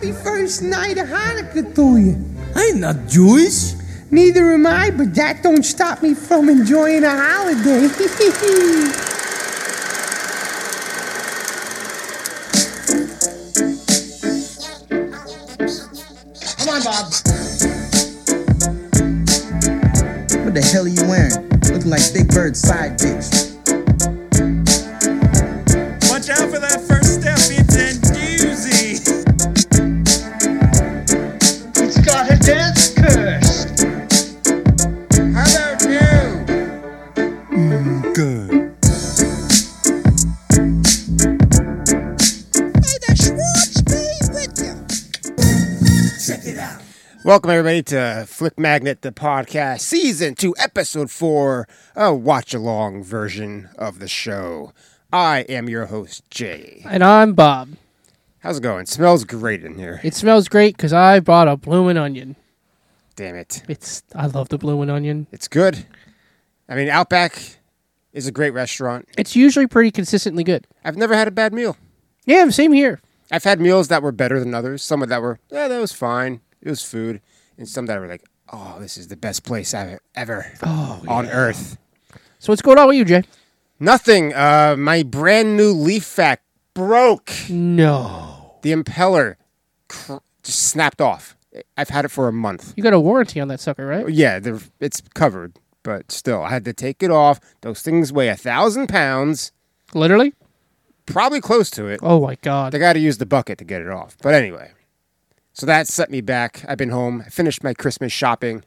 happy first night of Hanukkah to you. I'm not Jewish. Neither am I, but that don't stop me from enjoying a holiday. Come on, Bob. What the hell are you wearing? Looking like Big Bird's side bitch. Watch out for that first step. It's a doozy. It's got a death curse. How about you? Good. May the Schwartz be with you. Check it out. Welcome, everybody, to Flick Magnet, the podcast, Season 2, Episode 4, a watch-along version of the show. I am your host, Jay. And I'm Bob. How's it going? Smells great in here. It smells great because I bought a bloomin' onion. Damn it. I love the bloomin' onion. It's good. I mean, Outback is a great restaurant. It's usually pretty consistently good. I've never had a bad meal. Yeah, same here. I've had meals that were better than others. Some of that were, that was fine. It was food. And some that were like, oh, this is the best place I've ever on earth. So what's going on with you, Jay? Nothing. My brand new Leaf Vac broke. No. The impeller just snapped off. I've had it for a month. You got a warranty on that sucker, right? Yeah, it's covered, but still, I had to take it off. Those things weigh 1,000 pounds. Literally? Probably close to it. Oh, my God. I got to use the bucket to get it off. But anyway, so that set me back. I've been home. I finished my Christmas shopping.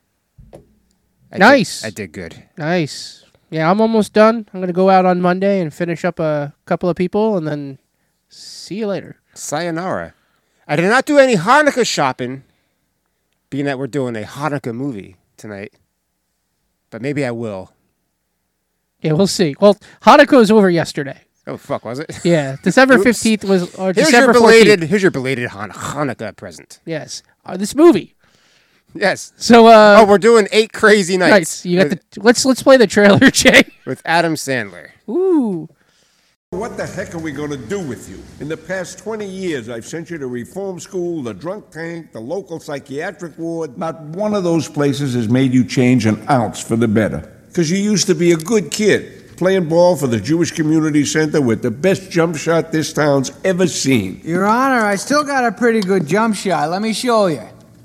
Nice. I did good. Nice. Yeah, I'm almost done. I'm going to go out on Monday and finish up a couple of people and then see you later. Sayonara. I did not do any Hanukkah shopping, being that we're doing a Hanukkah movie tonight. But maybe I will. Yeah, we'll see. Well, Hanukkah was over yesterday. Oh, fuck, was it? Yeah, December Oops. 15th was, or Here's December your 14th. Here's your belated Hanukkah present. Yes. This movie. Yes. So, Oh, we're doing 8 Crazy Nights. nice. You got let's play the trailer, Jay. with Adam Sandler. Ooh. What the heck are we going to do with you? In the past 20 years, I've sent you to reform school, the drunk tank, the local psychiatric ward. Not one of those places has made you change an ounce for the better. Because you used to be a good kid, playing ball for the Jewish Community Center with the best jump shot this town's ever seen. Your Honor, I still got a pretty good jump shot. Let me show you.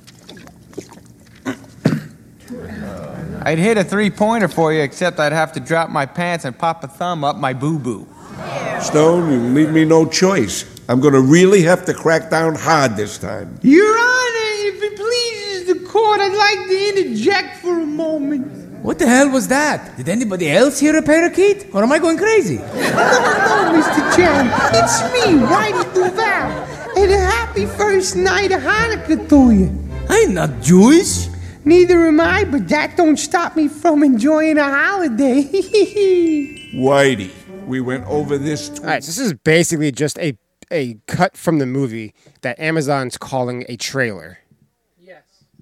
I'd hit a three-pointer for you, except I'd have to drop my pants and pop a thumb up my boo-boo. Stone, you leave me no choice. I'm going to really have to crack down hard this time. Your Honor, if it pleases the court, I'd like to interject for a moment. What the hell was that? Did anybody else hear a parakeet? Or am I going crazy? No, Mr. Chen, it's me, Whitey Duval. And a happy first night of Hanukkah to you. I'm not Jewish. Neither am I, but that don't stop me from enjoying a holiday. Whitey, we went over this. All right, so this is basically just a cut from the movie that Amazon's calling a trailer. Yes.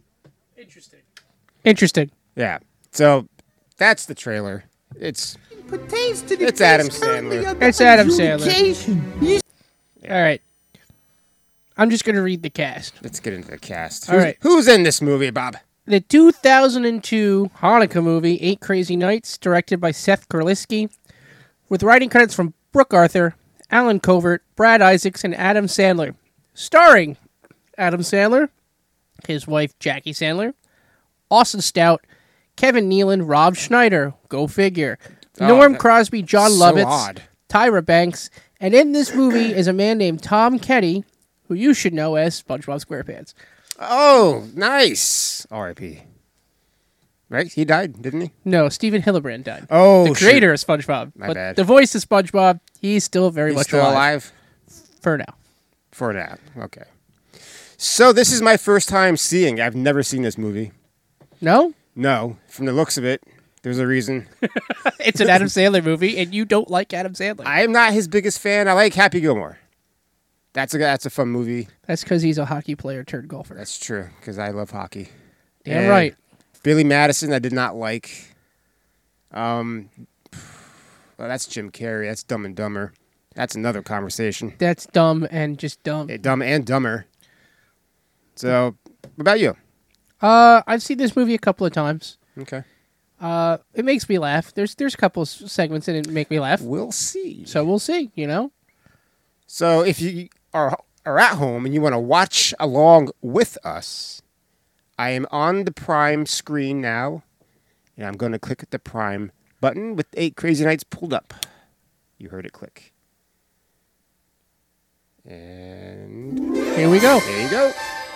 Interesting. Yeah. So that's the trailer. It's Pertains to the It's Adam case currently Sandler. under It's Adam Sandler. adjudication. You All right. I'm just going to read the cast. let's get into the cast. All right. Who's in this movie, Bob? The 2002 Hanukkah movie, 8 Crazy Nights, directed by Seth Kurlisky, with writing credits from Brooke Arthur, Alan Covert, Brad Isaacs, and Adam Sandler. Starring Adam Sandler, his wife Jackie Sandler, Austin Stout, Kevin Nealon, Rob Schneider, go figure, Norm Crosby, John so Lovitz, odd. Tyra Banks, and in this movie is a man named Tom Kenny, who you should know as SpongeBob SquarePants. Oh, nice. R.I.P. Right? He died, didn't he? No, Stephen Hillenbrand died. Oh, the creator of SpongeBob. My but bad. the voice of SpongeBob, he's still very He's much still alive? for now. For now. Okay. So this is my first time seeing. I've never seen this movie. No? No. From the looks of it, there's a reason. It's an Adam Sandler movie, and you don't like Adam Sandler. I am not his biggest fan. I like Happy Gilmore. That's a fun movie. That's because he's a hockey player turned golfer. That's true, because I love hockey. Damn And right. Billy Madison, I did not like. Well, that's Jim Carrey. That's Dumb and Dumber. That's another conversation. That's dumb and just dumb. Dumb and Dumber. So, what about you? I've seen this movie a couple of times. Okay. It makes me laugh. There's a couple segments in it that make me laugh. We'll see. So we'll see, you know? So if you are at home and you want to watch along with us, I am on the Prime screen now, and I'm going to click the Prime button with 8 Crazy Nights pulled up. You heard it click. And Here we go. there you go.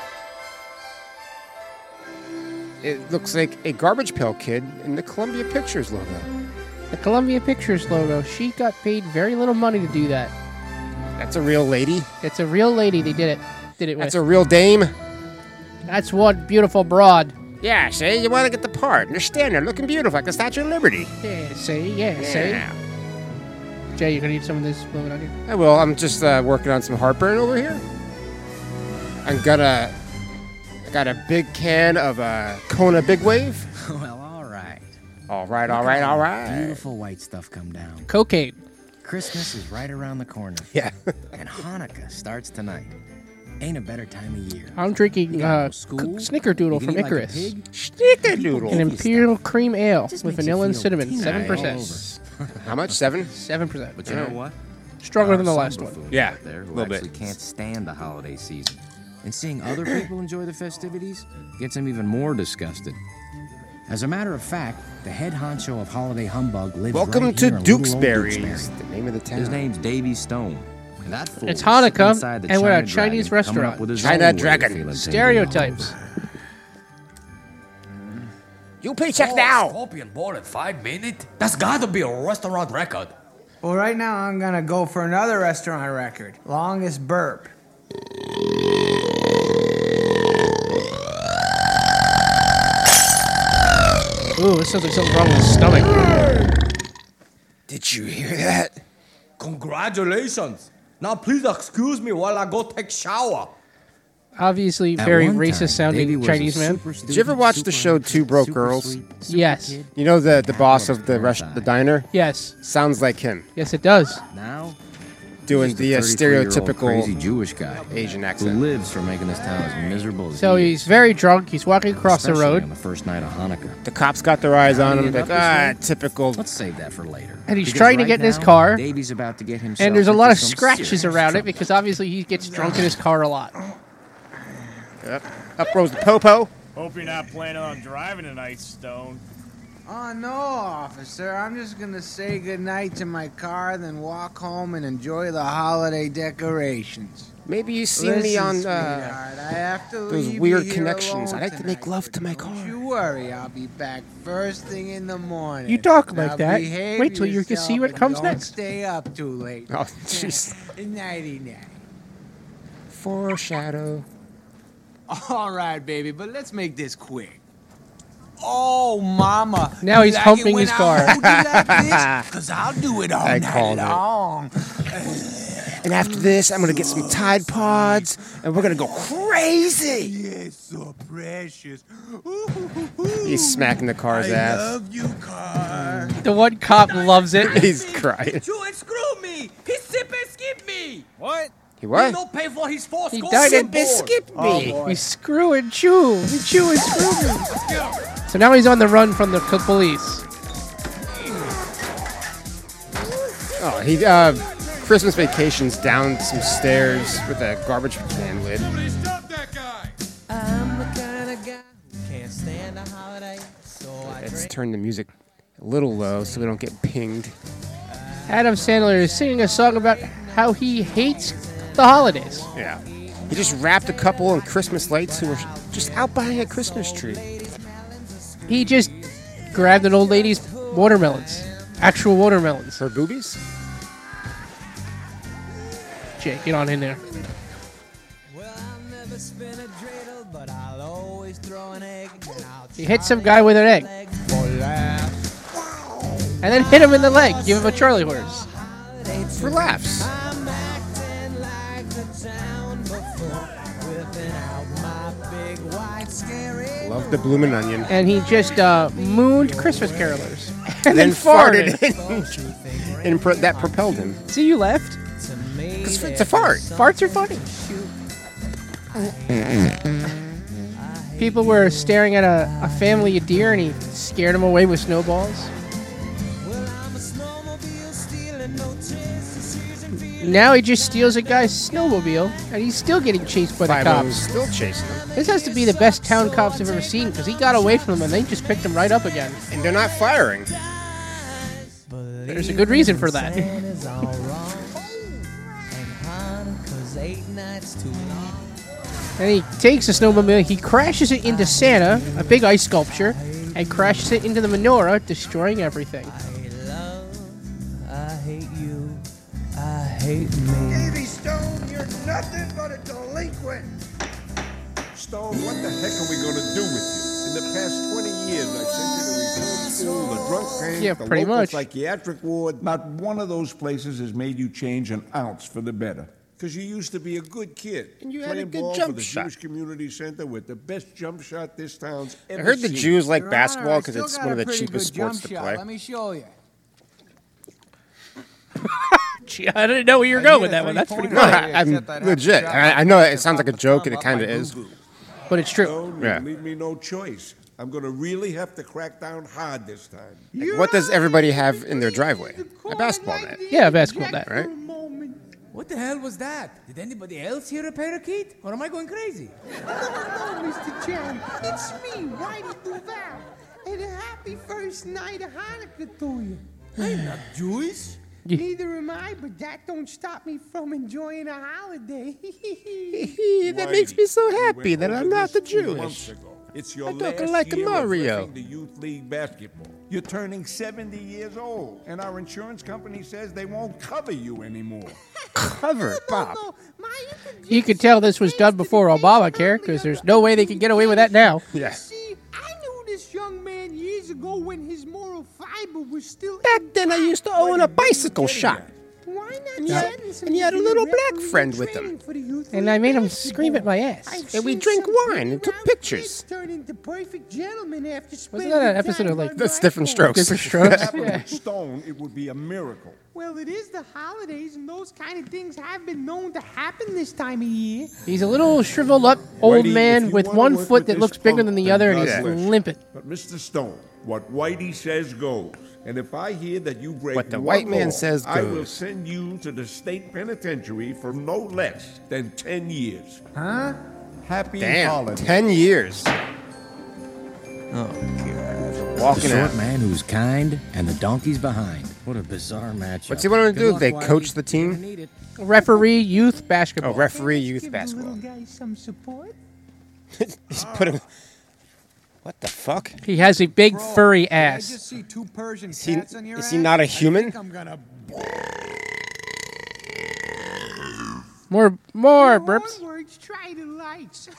It looks like a Garbage Pail Kid in the Columbia Pictures logo. The Columbia Pictures logo. She got paid very little money to do that. That's a real lady. It's a real lady they did it with. That's a real dame. That's one beautiful broad. Yeah, see, you want to get the part. They're standing there looking beautiful like the Statue of Liberty. Yeah, see? Jay, you gonna need some of this blowing on you? I will. I'm just working on some heartburn over here. I got a big can of Kona Big Wave. Well, all right. All right. Beautiful white stuff come down. Cocaine. Christmas is right around the corner. Yeah. And Hanukkah starts tonight. Ain't a better time of year. I'm drinking You got no school, Snickerdoodle you can from eat like a Icarus. pig. Snickerdoodle. An Imperial Cream Ale Just with makes you vanilla and feel cinnamon. teeny 7%. How much? 7? 7%. But you know what? Stronger than the There are last some one. buffoons Yeah, out there a who little actually bit. can't stand the holiday season. And seeing other people enjoy the festivities gets them even more disgusted. As a matter of fact, the head honcho of Holiday Humbug lives Welcome right to here in little old Dukesbury's, the name of the town. His name's Davy Stone. And that fool It's is Hanukkah, inside the and we're at a China Chinese Dragon, coming up restaurant. with his China own way of Dragon. feeling Stereotypes. You paycheck now. Scorpion ball in 5 minutes? That's gotta be a restaurant record. Well, right now I'm gonna go for another restaurant record. Longest burp. Ooh, it sounds like something's wrong with his stomach. Did you hear that? Congratulations. Now please excuse me while I go take shower. Obviously, At very one time, racist sounding Davy was Chinese a man. super Did you ever watch the show Two Broke super Girls? sweet, super Yes. kid. You know the boss of the diner? Yes. Sounds like him. Yes, it does. Now, Doing Just the a 33-year-old stereotypical crazy Jewish guy Asian who accent. lives for making this town as miserable as So he he's is. very drunk. He's walking across the Especially road, on the first night of Hanukkah. The cops got their eyes on him. End Like, up this way? typical. Let's save that for later. and he's Because trying to right get in his now, car. Davy's about to get himself And there's a into lot of some scratches serious around it trouble. because obviously he gets drunk in his car a lot. Up rose the popo. Hope you're not planning on driving tonight, Stone. Oh, no, officer. I'm just gonna say goodnight to my car, then walk home and enjoy the holiday decorations. Maybe you've seen me Listen, on sweetheart, I have to those leave weird you here connections. alone I like to make tonight, love to my but car. Don't you worry, I'll be back first thing in the morning. You talk Now like that. behave Wait till you can see yourself what and comes don't next. Stay up too late. Oh, jeez. Nighty night. Foreshadow. All right, baby, but let's make this quick. Oh, mama. Now You he's like humping it when his I car. hold you like this? 'Cause I'll do it all I night called it. long. And after this, I'm gonna get some Tide Pods, and we're gonna go crazy. Yes, so precious. He's smacking the car's I ass. love you, car. The one cop loves it. He's crying. You screw me. He sip and skip me. What? He what? No pay for his force. He Go died sip in and skip me. We screw and chew. We chew and screw me. So now he's on the run from the police. Oh, he Christmas Vacation's down some stairs with a garbage can lid. I'm the kind of guy who can't stand a holiday, so I Let's drink. turn the music a little low so we don't get pinged. Adam Sandler is singing a song about how he hates the holidays. Yeah. He just wrapped a couple in Christmas lights who were just out buying a Christmas tree. He just grabbed an old lady's watermelons. Actual watermelons. Her boobies? Jake, get on in there. Well, I'll never spin a dreidel, but I'll always throw an egg. And I'll He hit some guy with an egg. leg for laughs. And then hit him in the leg. Give him a Charlie horse. For laughs. I'm acting like the town before, whipping out my big white scary. Love the bloomin' onion. And he just mooned Christmas carolers. And then then farted. and that propelled him. See, you left. Because it's a fart. Farts are funny. People were staring at a family of deer, and he scared them away with snowballs. Now he just steals a guy's snowmobile, and he's still getting chased by the Five-O's cops. still chasing him. This has to be the best town cops I've ever seen, because he got away from them, and they just picked him right up again. And they're not firing. There's a good reason for that. And he takes the snowmobile, he crashes it into Santa, a big ice sculpture, and crashes it into the menorah, destroying everything. I hate you. I hate me. Davy Stone, you're nothing but a delinquent. Stone, what the heck are we going to do with you? In the past 20 years, I've sent you to reform school, the drunk tank, Yeah, the pretty local much. psychiatric ward. Not one of those places has made you change an ounce for the better. Because you used to be a good kid. And you had a playing good ball jump for the shot. Jewish Community Center with the best jump shot this town's I ever heard the seen. Jews like Your basketball Honor, I because still it's got one of a the pretty cheapest good jump sports to shot. play. Let me show you. Gee, I didn't know where you were going with that one. That's pretty No, funny. I'm legit. I know it sounds like a joke, and it kind of is. But it's true. Stone, Yeah. you leave me no choice. I'm going to really have to crack down hard this time. Like, what does everybody have in their driveway? A basketball net. Yeah, a basketball net. Right? What the hell was that? Did anybody else hear a parakeet? Or am I going crazy? No, Mr. Chen. It's me, Whitey Duval. And a happy first night of Hanukkah to you. I'm not Jewish. Neither am I, but that don't stop me from enjoying a holiday. That makes me so happy You that went I'm over not the this 2 Jewish. months ago. It's your I'm talking last like a year Mario. of reffing the youth league basketball. You're turning 70 years old, and our insurance company says they won't cover you anymore. Cover, Bob. You could tell this was done before Obamacare, because there's no way they can get away with that now. Yeah. See, I knew this young man years ago when his moral fiber was still. Back then, I used to own a bicycle shop. Why not Yeah. send some And you had a to little the black referee friend with training him. for the youth And I league made him basketball? scream at my ass. I've And we seen drank some wine and took pretty pictures. kids turn into perfect gentlemen after Wasn't spending that an time episode of, like, on That's different rifles. strokes. Different strokes. Happened Yeah. with Stone, it would be a miracle. Well, it is the holidays, and those kind of things have been known to happen this time of year. He's a little shriveled up old Whitey, man if you with wanna one work foot with that this looks bigger punk, than the then other, and God he's bless you. limping. But Mr. Stone, what Whitey says goes. And if I hear that you break What the one white man law, says I will goes. send you to the state penitentiary for no less than 10 years. Huh? Happy Damn, holidays. 10 years. The Walking short out. man who's kind and the donkey's behind. What a bizarre matchup. What's he want to Good do? luck, They Whitey. coach the You're gonna team? need it. Referee youth basketball. Oh, referee youth Give basketball. the little guy some support. He's putting. What the fuck? He has a big Bro, furry did I ass. just see 2 Persian Is he- cats on your is he ass? not a I human? think I'm gonna. More burps. Onwards, try the lights.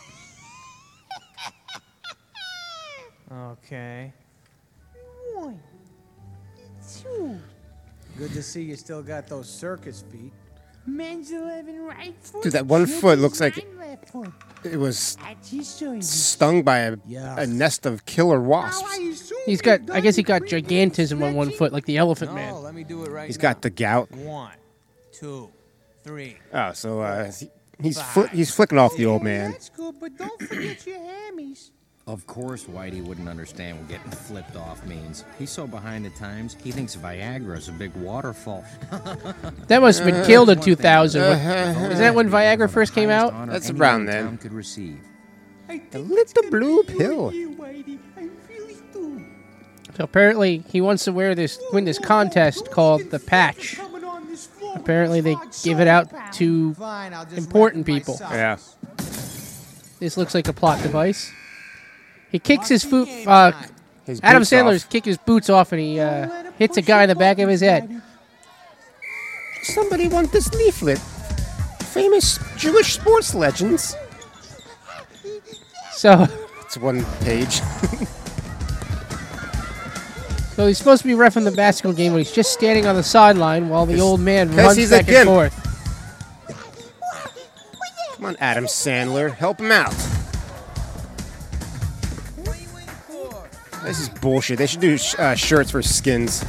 Okay. 1, 2. Good to see you still got those circus feet. Men's 11 right foot. Dude, that one foot looks like Children's 9 left foot. it was At your service. stung by a nest of killer Now, wasps. I assume He's got, you're I guess he got done with gigantism on one stretching? foot, like the elephant No, man. let me do it right He's now. got the gout. 1, 2, 3. Oh, so he's flicking off the old man. That's good, but don't forget your hammies. Of course, Whitey wouldn't understand what getting flipped off means. He's so behind the times, he thinks Viagra's a big waterfall. That must have been killed in 2000. Uh-huh. Isn't that when Viagra first came out? Honor That's anyone around in then. town could receive. The little blue pill. You, Whitey. I really do. So apparently he wants to win this contest called the Patch. Coming on this floor with Apparently they this hard give it out solar power. to Fine, I'll just important wrap it people. myself. Yeah. This looks like a plot device. He kicks his foot. His Adam boots Sandler's off. kick his boots off, and he hits a guy in the back of his head. Somebody want this leaflet? Famous Jewish sports legends. So, It's one page. so he's supposed to be reffing the basketball game, but he's just standing on the sideline while the old man 'cause runs he's a back and gimp. forth. Come on, Adam Sandler, help him out. This is bullshit. They should do shirts for skins.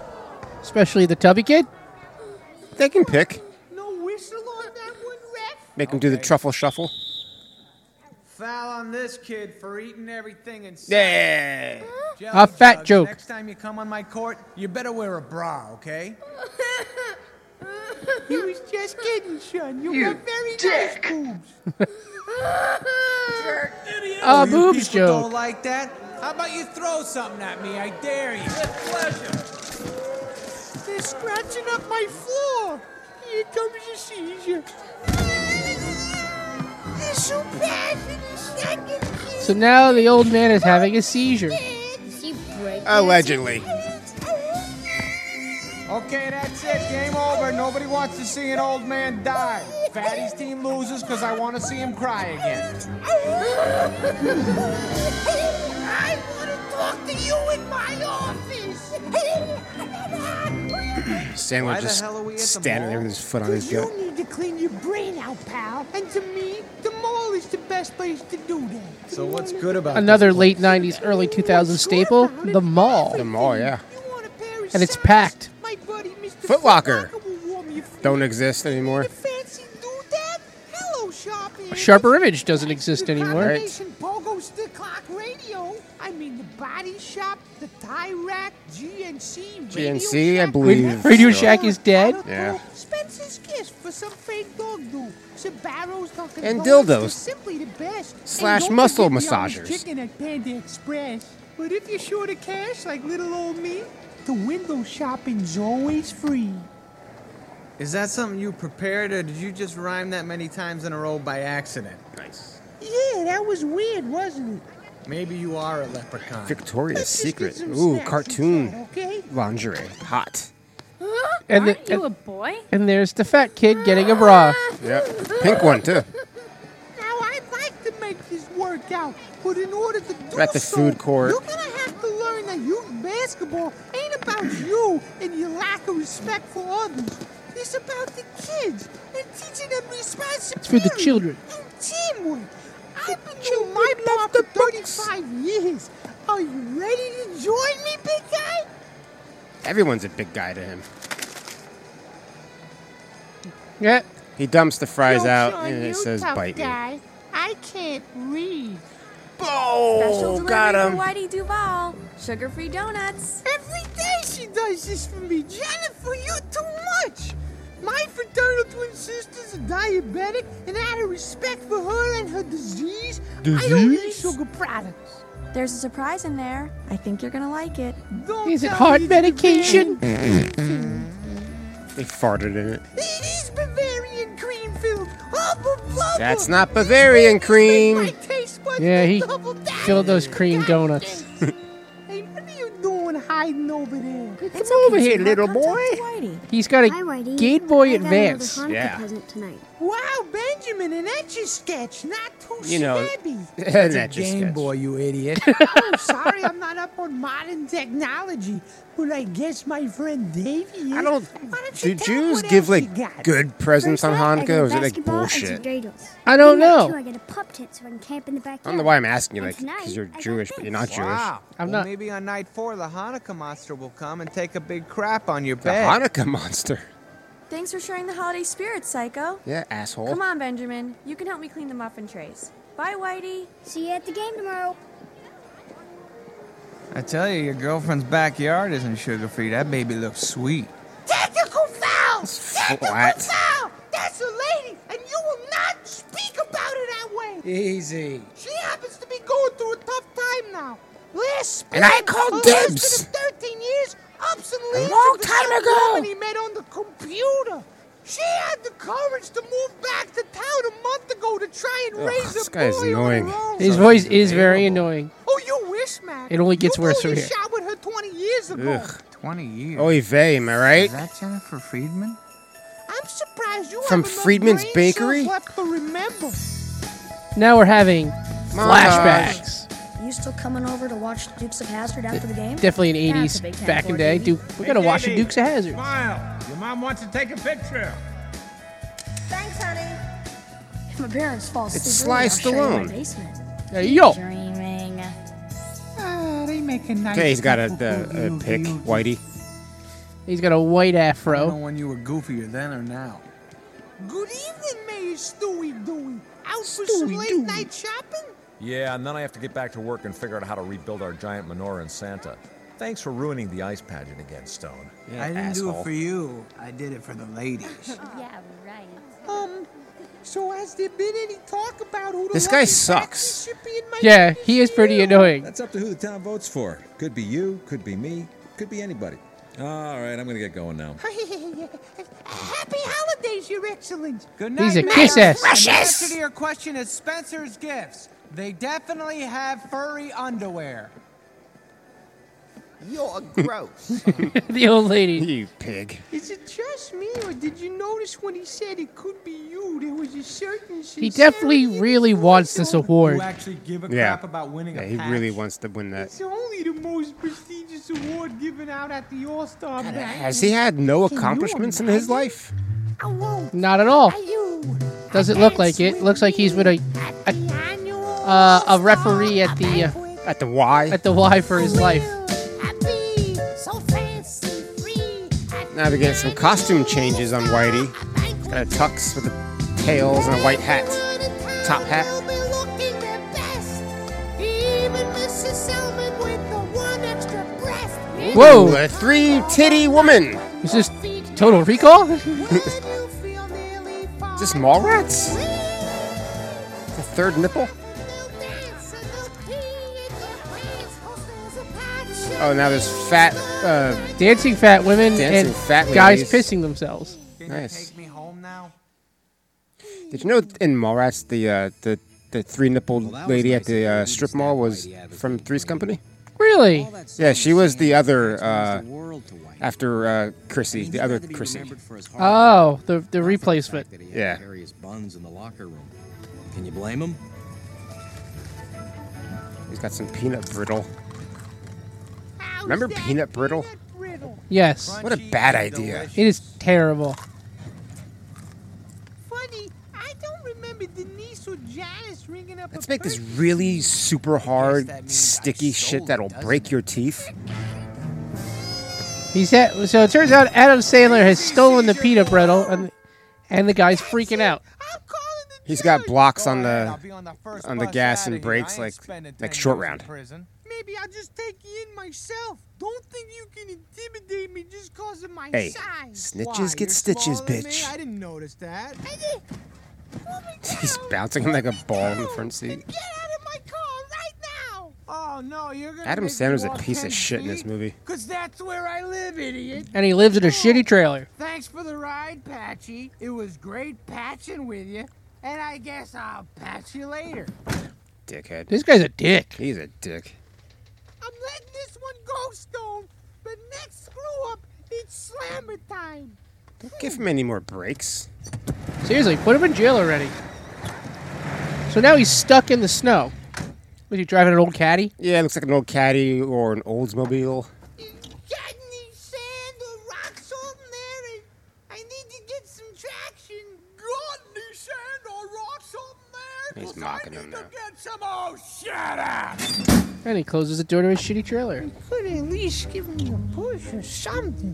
Especially the Tubby Kid. They can pick. No whistle on that one, ref. Make him do the truffle shuffle. Foul on this kid for eating everything in sight. Yeah. Jelly A fat Jugs, joke. Next time you come on my court, you better wear a bra, okay? He was just kidding, son. You got very nice boobs. Oh, you boobs people joke. don't like that? How about you throw something at me? I dare you. With pleasure. They're scratching up my floor. Here comes a seizure. They're so bad for the second kid. So now the old man is having a seizure. Allegedly. Okay, that's it. Game over. Nobody wants to see an old man die. Fatty's team loses because I want to see him cry again. I want to talk to you in my office. Sandler Why the just hell are we at the standing there with his foot on his You gut. need to clean your brain out, pal. And to me, the mall is the best place to do that. So what's good about Another this late 90s, early 2000s staple, the mall. The mall, yeah. And it's packed. My buddy, Mr. Foot Locker. will warm you Don't exist anymore. fancy doodad. Hello, shopping. Sharper Image doesn't exist anymore. Combination Pogo Stick Clock Radio. I mean, the Body Shop, the Tie Rack, GNC, GNC, I believe. Radio Shack is dead. Yeah. Spencer's Kiss for some fake dog do. Sabaros, Dunkin' And Donuts, dildos. they're simply the best. Slash And don't muscle forget the orange massagers. Chicken at Panda Express. But if you're short of cash, like little old me, the window shopping's always free. Is that something you prepared, or did you just rhyme that many times in a row by accident? Nice. Yeah, that was weird, wasn't it? Maybe you are a leprechaun. Victoria's Let's just Secret. get some Ooh, snacks cartoon inside, okay? lingerie. Hot. And, Aren't you a boy? and there's the fat kid getting a bra. Yep. Pink one, too. Now, I'd like to make this work out, but in order to do We're at the so, food court. you're gonna have to learn that youth basketball ain't about you and your lack of respect for others. It's about the kids and teaching them responsibility. It's for the children. And teamwork. I've been doing my part for 35 years. Are you ready to join me, big guy? Everyone's a big guy to him. Yeah. He dumps the fries Yo, out son, and it you says tough bite me. guy. I can't read. Special Oh, delivery got for him. Whitey Duval. Sugar-free donuts. Every day she does this for me. Jennifer, you're too much. My fraternal twin sister's a diabetic, and out of respect for her and her disease, I don't eat sugar products. There's a surprise in there. I think you're gonna like it. Don't Is it tell heart me it's medication? They farted in it. It is Bavarian cream filled. Hubba blubba. That's not Bavarian cream. My taste buds Yeah, he double down. filled those cream donuts. Hey, what are you doing hiding over there? It's over okay, here, sweetheart. little Come talk boy. to Whitey. He's got a Hi, Whitey. Game Boy I got Advance. another Hanukkah Yeah. present tonight. Wow, Benjamin, an Etch-a-Sketch, not too You know, shabby. that's just Game sketch. Boy, you idiot. Oh, sorry, I'm not up on modern technology, but I guess my friend Davey is. I don't. Why don't Do you tell Jews what give else like you got? good presents on First up, I Hanukkah, got or is it like basketball and some bullshit? dreidels. I don't Then know. too, I get a pup tent so I can camp in the backyard. I don't know why I'm asking you, And like, tonight, because you're I got Jewish, but you're not Jewish. Wow. I'm Well, not- maybe on night 4, the Hanukkah monster will come and take a big crap on your The bed. Hanukkah monster. Thanks for sharing the holiday spirit, Psycho. Yeah, asshole. Come on, Benjamin. You can help me clean the muffin trays. Bye, Whitey. See you at the game tomorrow. I tell you, your girlfriend's backyard isn't sugar-free. That baby looks sweet. Technical foul! Technical flat. foul! That's a lady, and you will not speak about her that way. Easy. She happens to be going through a tough time now. Last And I spring, called her dibs. husband of 13 years, ups and leaves long of the time young ago. woman he met on the computer. She had the courage to move back to town a month ago to try and Ugh, raise this a guy is boy annoying. on her own. His voice is very annoying. Oh, you wish, man. It only gets you worse only from here. shot with her 20 years ago. Ugh. 20 years. Oy vey, am I right? Is that Jennifer Friedman? I'm surprised you From have enough Friedman's brain Bakery? cells left to remember. Now we're having flashbacks. You still coming over to watch Dukes of Hazzard after the game? Definitely an That's 80s a big time back in for the day. you. Dude, we gotta watch the Dukes of Hazzard. Smile. Your mom wants to take a picture. Thanks, honey. If my parents fall asleep, It's Sly I'll show you my Stallone. basement. Hey, yo. Dreaming. They make a nice. Okay, he's got a couple pick, you. Whitey. He's got a white I don't know afro. when you were goofier then or now. Good evening, you Stewie doing? Out for some late night shopping? Yeah, and then I have to get back to work and figure out how to rebuild our giant menorah in Santa. Thanks for ruining the ice pageant again, Stone. I didn't do it for you. I did it for the ladies. Yeah, right. So has there been any talk about who the This guy lucky sucks. recipient might Yeah, be he is this pretty year? annoying. That's up to who the town votes for. Could be you, could be me, could be anybody. All right, I'm gonna get going now. Happy holidays, Your Excellency. Good He's night, a Mayor. kiss-ass. And the answer to your question is Spencer's Gifts. They definitely have furry underwear. You're gross. The old lady. You pig. Is it just me, or did you notice when he said it could be you, there was a certain He definitely really wants this award. You actually give a Yeah. crap about winning Yeah, a he patch? really wants to win that. It's only the most prestigious award given out at the All-Star Banquet. Has he had no accomplishments in his life? Not at all. Doesn't look like it. Looks like he's been a referee at the Y. At the Y for his life. Now they get some costume changes on Whitey. He's got a tux with the tails and a white hat. Top hat. Whoa! A 3-titty woman. Is this Total Recall? Is this Mallrats? The third nipple? Oh, now there's fat, dancing fat women dancing and fat guys ladies. pissing themselves. Nice. Did you know in Mallrats the 3-nipple lady at the strip mall was from Three's Company? Really? Yeah, she was the other after Chrissy, the other Chrissy. Oh, the replacement. Yeah. Various buns in the locker room. Can you blame him? He's got some peanut brittle. Remember peanut brittle? Yes. What a bad idea. It is terrible. Funny, I don't remember Denise or Janice ringing up. Let's make this really super hard, sticky shit that'll break your teeth. So it turns out Adam Sandler has stolen the peanut brittle, and the guy's freaking out. He's got blocks on the gas and brakes like Short Round. Maybe I'll just take you in myself. Don't think you can intimidate me just because of my Hey, size. snitches get stitches, bitch. I didn't notice that. He's bouncing him like a ball in the front seat. Get out of my car right now! Oh no, you're gonna Adam make me Sandler's a walk piece 10 of shit in this feet? movie. 'Cause that's where I live, idiot. And he lives in a shitty trailer. Thanks for the ride, Patchy. It was great patching with you. And I guess I'll patch you later. Dickhead. This guy's a dick. He's a dick. I'm letting this one go, Stone. But next screw up, it's slammer time. Don't give him any more breaks. Seriously, put him in jail already. So now he's stuck in the snow. Was he driving an old caddy? Yeah, it looks like an old caddy or an Oldsmobile. Got any sand or rocks on there? And I need to get some traction. Got any sand or rocks on there? He's mocking him now. Get some. Oh, shut up! And he closes the door to his shitty trailer. Could at least give me a push or something.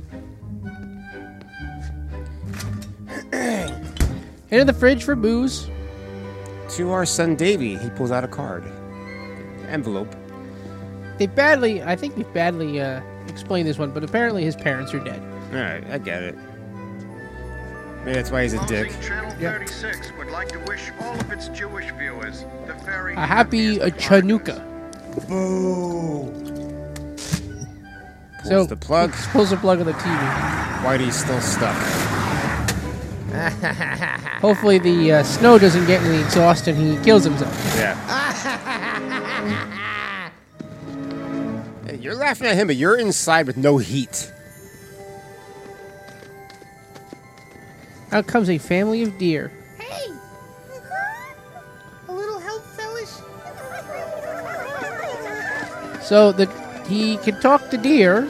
Into the fridge for booze. To our son Davey, he pulls out a card. Envelope. I think we've badly explained this one, but apparently his parents are dead. Alright, I get it. Maybe that's why he's a dick. Channel 36 would like to wish all of its Jewish viewers the very A happy Chanukah. Boo. Pulls the plug. Pulls the plug on the TV. Whitey's still stuck. Hopefully the snow doesn't get in the exhaust and he kills himself. Yeah. Hey, you're laughing at him, but you're inside with no heat. Out comes a family of deer. Hey! A little help, fellas? So he can talk to deer.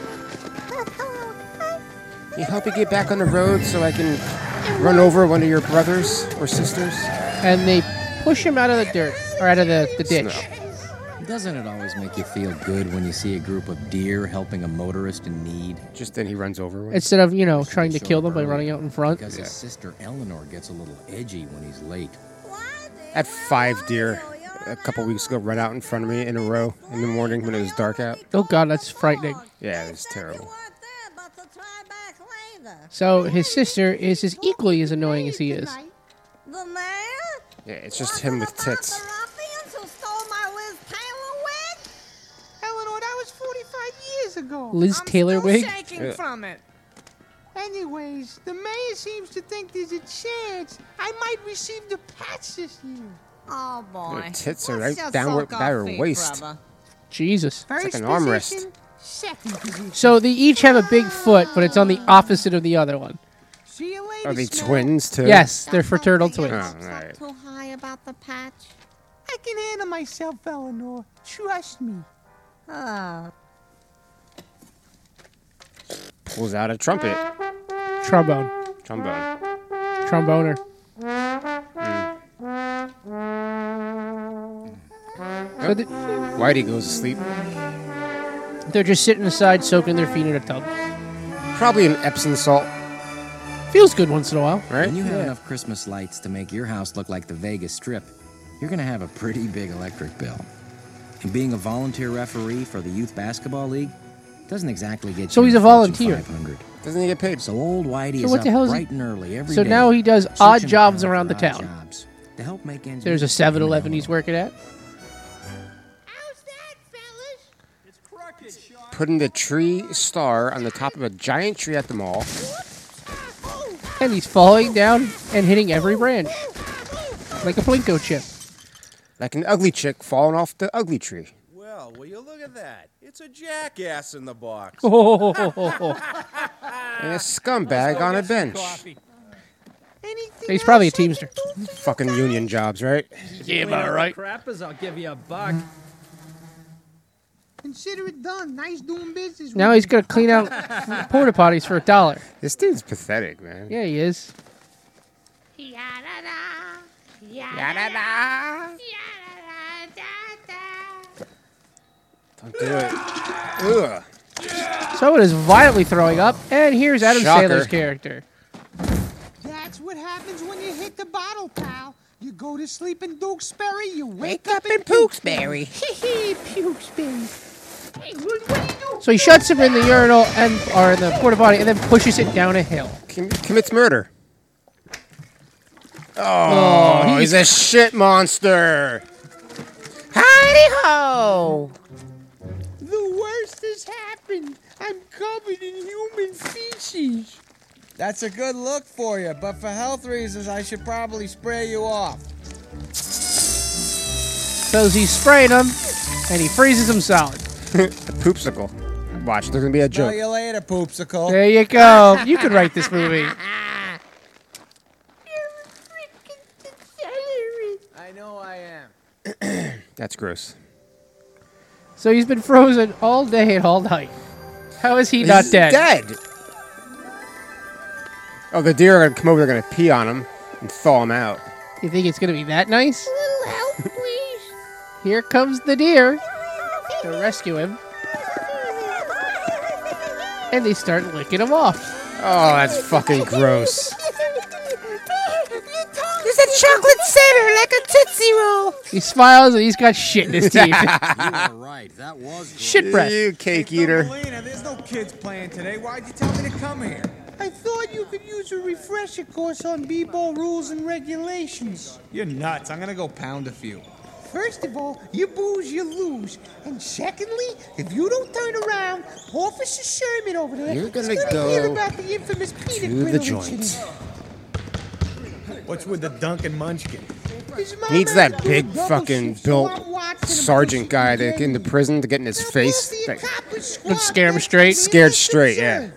Can you help me get back on the road so I can run over one of your brothers or sisters? And they push him out of the dirt, or out of the ditch. Doesn't it always make you feel good when you see a group of deer helping a motorist in need? Just then he runs over one. Instead of, trying to kill them by running out in front. Because his sister Eleanor gets a little edgy when he's late. I had 5 deer a couple weeks ago run out in front of me in a row in the morning when it was dark out. Oh, God, that's frightening. Yeah, it was terrible. So his sister is as equally as annoying as he is. The mayor? Yeah, it's just him with tits. Who stole my Liz Taylor wig? Eleanor, that was 45 years ago. Liz Taylor wig? Shaking from it. Anyways, the mayor seems to think there's a chance I might receive the patch this year. Oh, boy. Her tits are right down by her waist. Jesus. It's like an armrest. Second position. So they each have a big foot, but it's on the opposite of the other one. See you later, Are they Snow. twins, too? Yes, they're fraternal twins. Oh, all right. Too high about the patch? I can handle myself, Eleanor. Trust me. Oh. Pulls out a trumpet. Trombone. Trombone. Tromboner. So Whitey goes to sleep. they're just sitting aside, soaking their feet in a tub. Probably an Epsom salt. Feels good once in a while. Right? When you have enough Christmas lights to make your house look like the Vegas Strip, you're going to have a pretty big electric bill. And being a volunteer referee for the Youth Basketball League doesn't exactly get So you he's a a Fortune volunteer. 500. Doesn't he get paid? So old Whitey So is what up the hell is he- bright and early every So day, now he does odd searching jobs around around the for odd town. jobs to help make ends There's a meet. 7-Eleven he's working at. Putting the tree star on the top of a giant tree at the mall. And he's falling down and hitting every branch. Like a Plinko chip. Like an ugly chick falling off the ugly tree. Well, will you look at that? It's a jackass in the box. And a scumbag on a bench. He's probably a Teamster. Fucking union jobs, right? Yeah, about right. Crappers, I'll give you $1. Consider it done. Nice doing business. Now he's going to clean out porta potties for $1. This dude's pathetic, man. Yeah, he is. Don't do it. Ugh. Someone is violently throwing up, and here's Adam Shocker. Sandler's character. That's what happens when you hit the bottle, pal. You go to sleep in Dukesbury, you wake up in Pukesbury. Hee Pukesbury. Hey, what are you doing? So he shuts him in the urinal or in the porta potty, and then pushes it down a hill. Commits murder. Oh, he's a shit monster. Howdy ho! The worst has happened. I'm covered in human feces. That's a good look for you, but for health reasons, I should probably spray you off. So he's spraying him, and he freezes him solid. A poopsicle. Watch, there's gonna be a Tell joke. you later, poopsicle. There you go. You could write this movie. I know I am. That's gross. So he's been frozen all day and all night. How is he not He's dead? dead. Oh, the deer are gonna come over. They're gonna pee on him and thaw him out. You think it's going to be that nice? Here comes the deer to rescue him. And they start licking him off. Oh, that's fucking gross. It's a chocolate center like a Tootsie Roll. He smiles and he's got shit in his teeth. You are right. That was gross. Shit breath. You cake eater. Melina, there's no kids playing today. Why'd you tell me to come here? I thought you could use a refresher course on b-ball rules and regulations. You're nuts. I'm gonna go pound a few. First of all, you booze, you lose. And secondly, if you don't turn around, Officer Sherman over there You're gonna is gonna go hear about the infamous peanut to brittle the joint. incident. What's with the Dunkin' Munchkin? His mom Needs had that to do a big double fucking shift, so built I'm watching him sergeant until guy she to get into prison to get in his face. Like, Let's scare him straight. scared straight, yeah.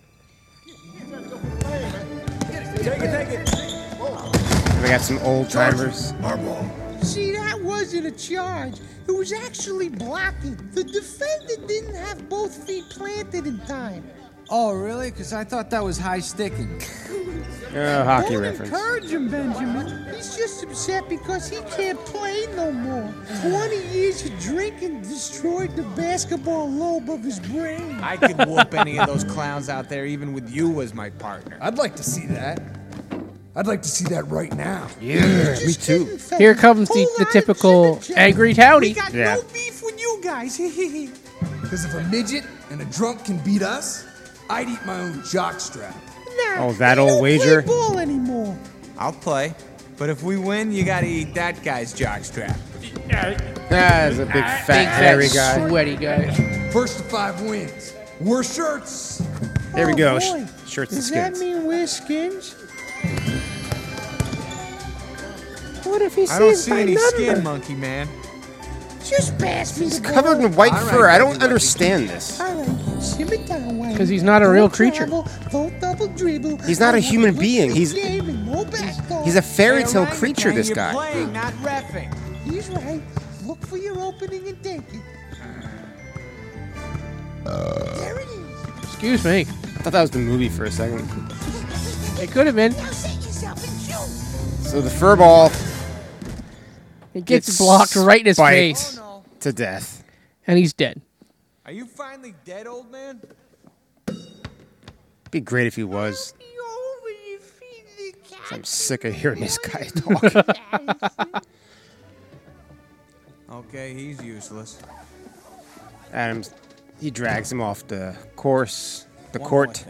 We got some old timers. See, that wasn't a charge. It was actually blocking. The defendant didn't have both feet planted in time. Oh, really? Because I thought that was high sticking. Hockey Don't reference. encourage him, Benjamin. He's just upset because he can't play no more. 20 years of drinking destroyed the basketball lobe of his brain. I could whoop any of those clowns out there, even with you as my partner. I'd like to see that. I'd like to see that right now. Yeah, me too. Here comes the typical angry touty. Got no beef with you guys. Because if a midget and a drunk can beat us, I'd eat my own jockstrap. Oh, that old wager? Play ball anymore. I'll play. But if we win, you gotta eat that guy's jockstrap. That's a big fat hairy guy. Sweaty guy. First to 5 wins. Wear shirts. There we go. Boy. Shirts and Does that skins. mean wear skins? What if he I don't says see my any number? skin, monkey man. Just pass me He's the covered ball. in white All right, fur. I don't buddy, understand this. All right, simmer down, Wayne. 'Cause he's not a real Don't creature. travel, don't double dribble. He's not I a want human to being. look He's at the game and no basketball. he's a fairy Hey, tale orangutan, creature. This you're guy. playing, not reffing. He's right. Look for your opening and take it. There it is. Excuse me. I thought that was the movie for a second. It could have been. Now set yourself and shoot. So the fur ball It gets blocked right in his spiked face. to death. And he's dead. Are you finally dead, old man? Be great if he was. Be over your feet, the cat. I'm sick of hearing this guy talk. Okay, he's useless. Adams, he drags him off the course, the One court.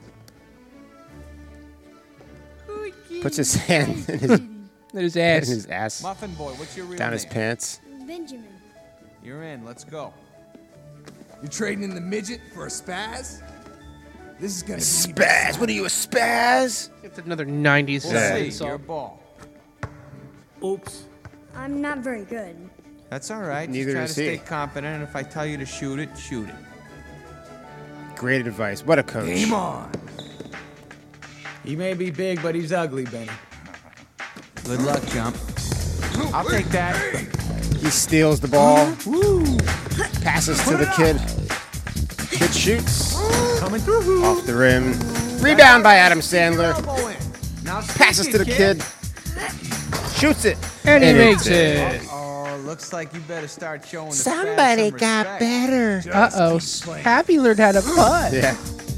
more thing. Puts his hand in his ass. in his ass, Muffin boy, what's your real down name? his pants. Benjamin. You're in. Let's go. You're trading in the midget for a spaz? This is gonna be Spaz? What are you, a spaz? It's another 90s We'll Yeah. see. insult. Your ball. Oops. I'm not very good. That's all right. Neither Just is try to he. stay confident, and if I tell you to shoot it, shoot it. Great advice. What a coach. Game on. He may be big, but he's ugly, Benny. Good luck, Jump. I'll take that. He steals the ball, passes to the kid. Kid shoots Coming through. off the rim. Rebound by Adam Sandler. Elbow in. Now Passes to the kid. Shoots it. And he And makes it's it. Oh, looks like you better start showing the Somebody Spaz some got respect. better. Uh-oh. Happy learned how to putt. Yeah.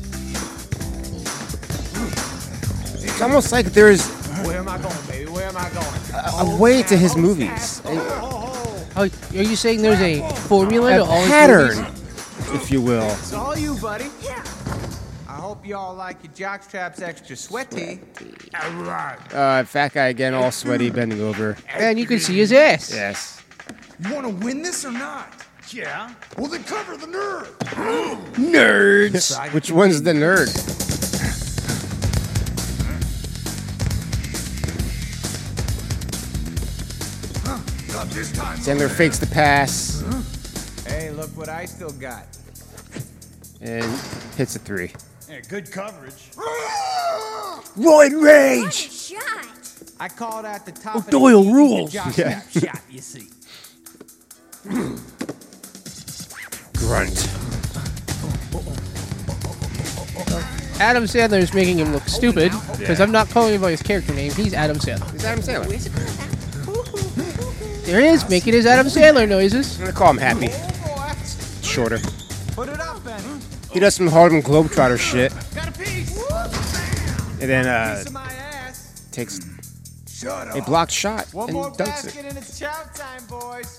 It's almost like there's Where am I going, baby? Where am I going? a way to his movies. Oh, are you saying there's a formula to all A his pattern, movies? if you will. It's all you, buddy. I hope you all like your jockstraps extra sweaty. Fat guy again, all sweaty, bending over. And you can see his ass. Yes. You want to win this or not? Yeah. Well, then cover the nerd. Nerds. Which one's the nerd? Not this time. Sandler fakes the pass Hey, look what I still got. and hits a 3. Yeah, good coverage. Roid rage. Shot. I called out the top of Doyle the rules. jockstrap shot, you see. Grunt. Adam Sandler is making him look stupid because I'm not calling him by his character name. He's Adam Sandler. He's Adam Sandler. There he is, making his Adam Sandler noises. I'm gonna call him Happy. Shorter. Put it up, Benny. He does some Harlem Globetrotter shit, Got a piece. and then Piece of my ass. takes Shut a up. blocked shot One and more dunks basket it. and it's chow time, boys.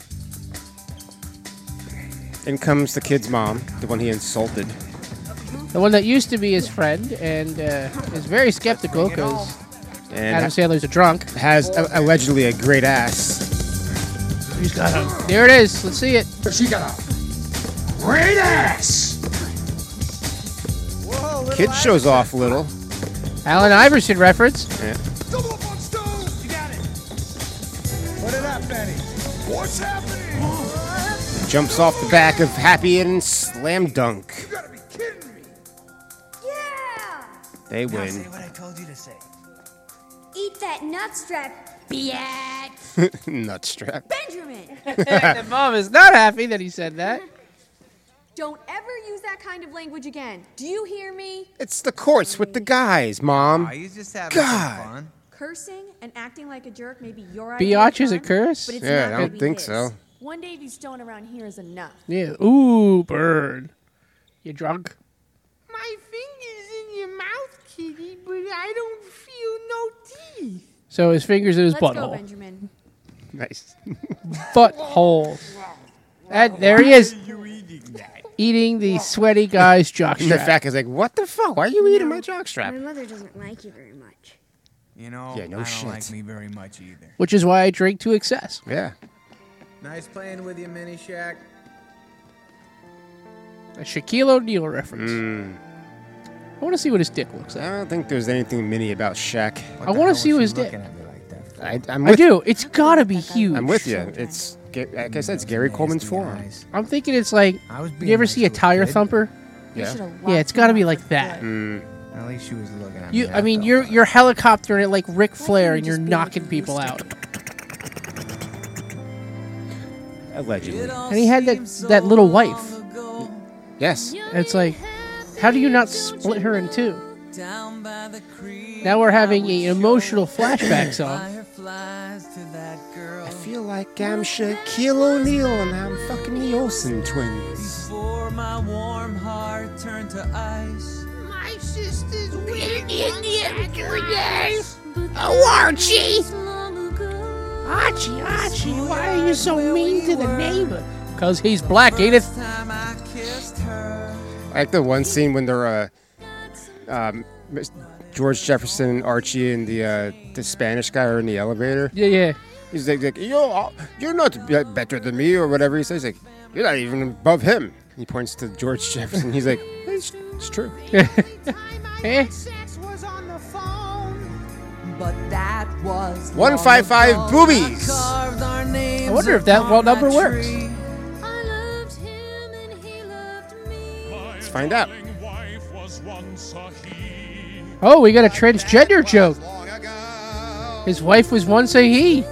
In comes the kid's mom, the one he insulted. The one that used to be his friend and is very skeptical because And Adam Sandler's a drunk. has allegedly a great ass. There it is. Let's see it. She got a great ass. Whoa, little Kid shows off a little. Allen Iverson reference. Yeah. Double up on Stone. You got it. Put it up, Benny. What's happening? Jumps off the back of Happy and slam dunk. You gotta be kidding me. Yeah. They win. what I told you to say. Eat that nut strap, biatch. Nut strap. Benjamin. The mom is not happy that he said that. Don't ever use that kind of language again. Do you hear me? It's the courts with the guys, Mom. He's just having some God. fun. Cursing and acting like a jerk may be your idea. Biatch of is a fun, curse? But it's Yeah, not I gonna don't be think his. so. One day if he's stoned around here is enough. Yeah. Ooh, bird. You drunk? My finger's in your mouth, kitty, but I don't feel no teeth. So his fingers in his Let's go, butthole. Benjamin. Nice. Butthole. And there he is. Eating the sweaty guy's jockstrap. And the fact is like, what the fuck? Why are you eating my My jockstrap? mother doesn't like you very much. You know, Yeah, no I don't shit. like me very much either. Which is why I drink to excess. Yeah. Nice playing with you, Mini Shack. A Shaquille O'Neal reference. Mm. I want to see what his dick looks I like. don't think there's anything mini about Shaq. I want to see what his dick. I'm I with do. It's gotta be huge. I'm with you. It's like I said, it's Gary Coleman's forearm. I'm thinking it's like. being You ever nice see a to a tire kid. thumper? Yeah. Yeah, it's got to be like that. At least she was looking at You, me. I mean, you're helicoptering it like Ric Flair, and you're knocking people out. Allegedly. And he had that little wife. Yes. And it's like, how do you not split her in two? Now we're having an emotional flashback song. I feel like I'm Shaquille O'Neal and I'm fucking the Olsen twins. Before my warm heart turned to ice. My sister's weird. Oh, Archie! Archie, why are you so mean to the neighbor? Because he's black, ain't it? I like the one scene when they're George Jefferson, Archie, and the Spanish guy are in the elevator. Yeah. He's like you're not better than me or whatever he says. He's like, you're not even above him. He points to George Jefferson. He's like, it's true. Eh? Sex was on the phone. But that was 155 boobies. I wonder if that number works. Let's find out. Oh, we got a transgender joke. His wife was once a he.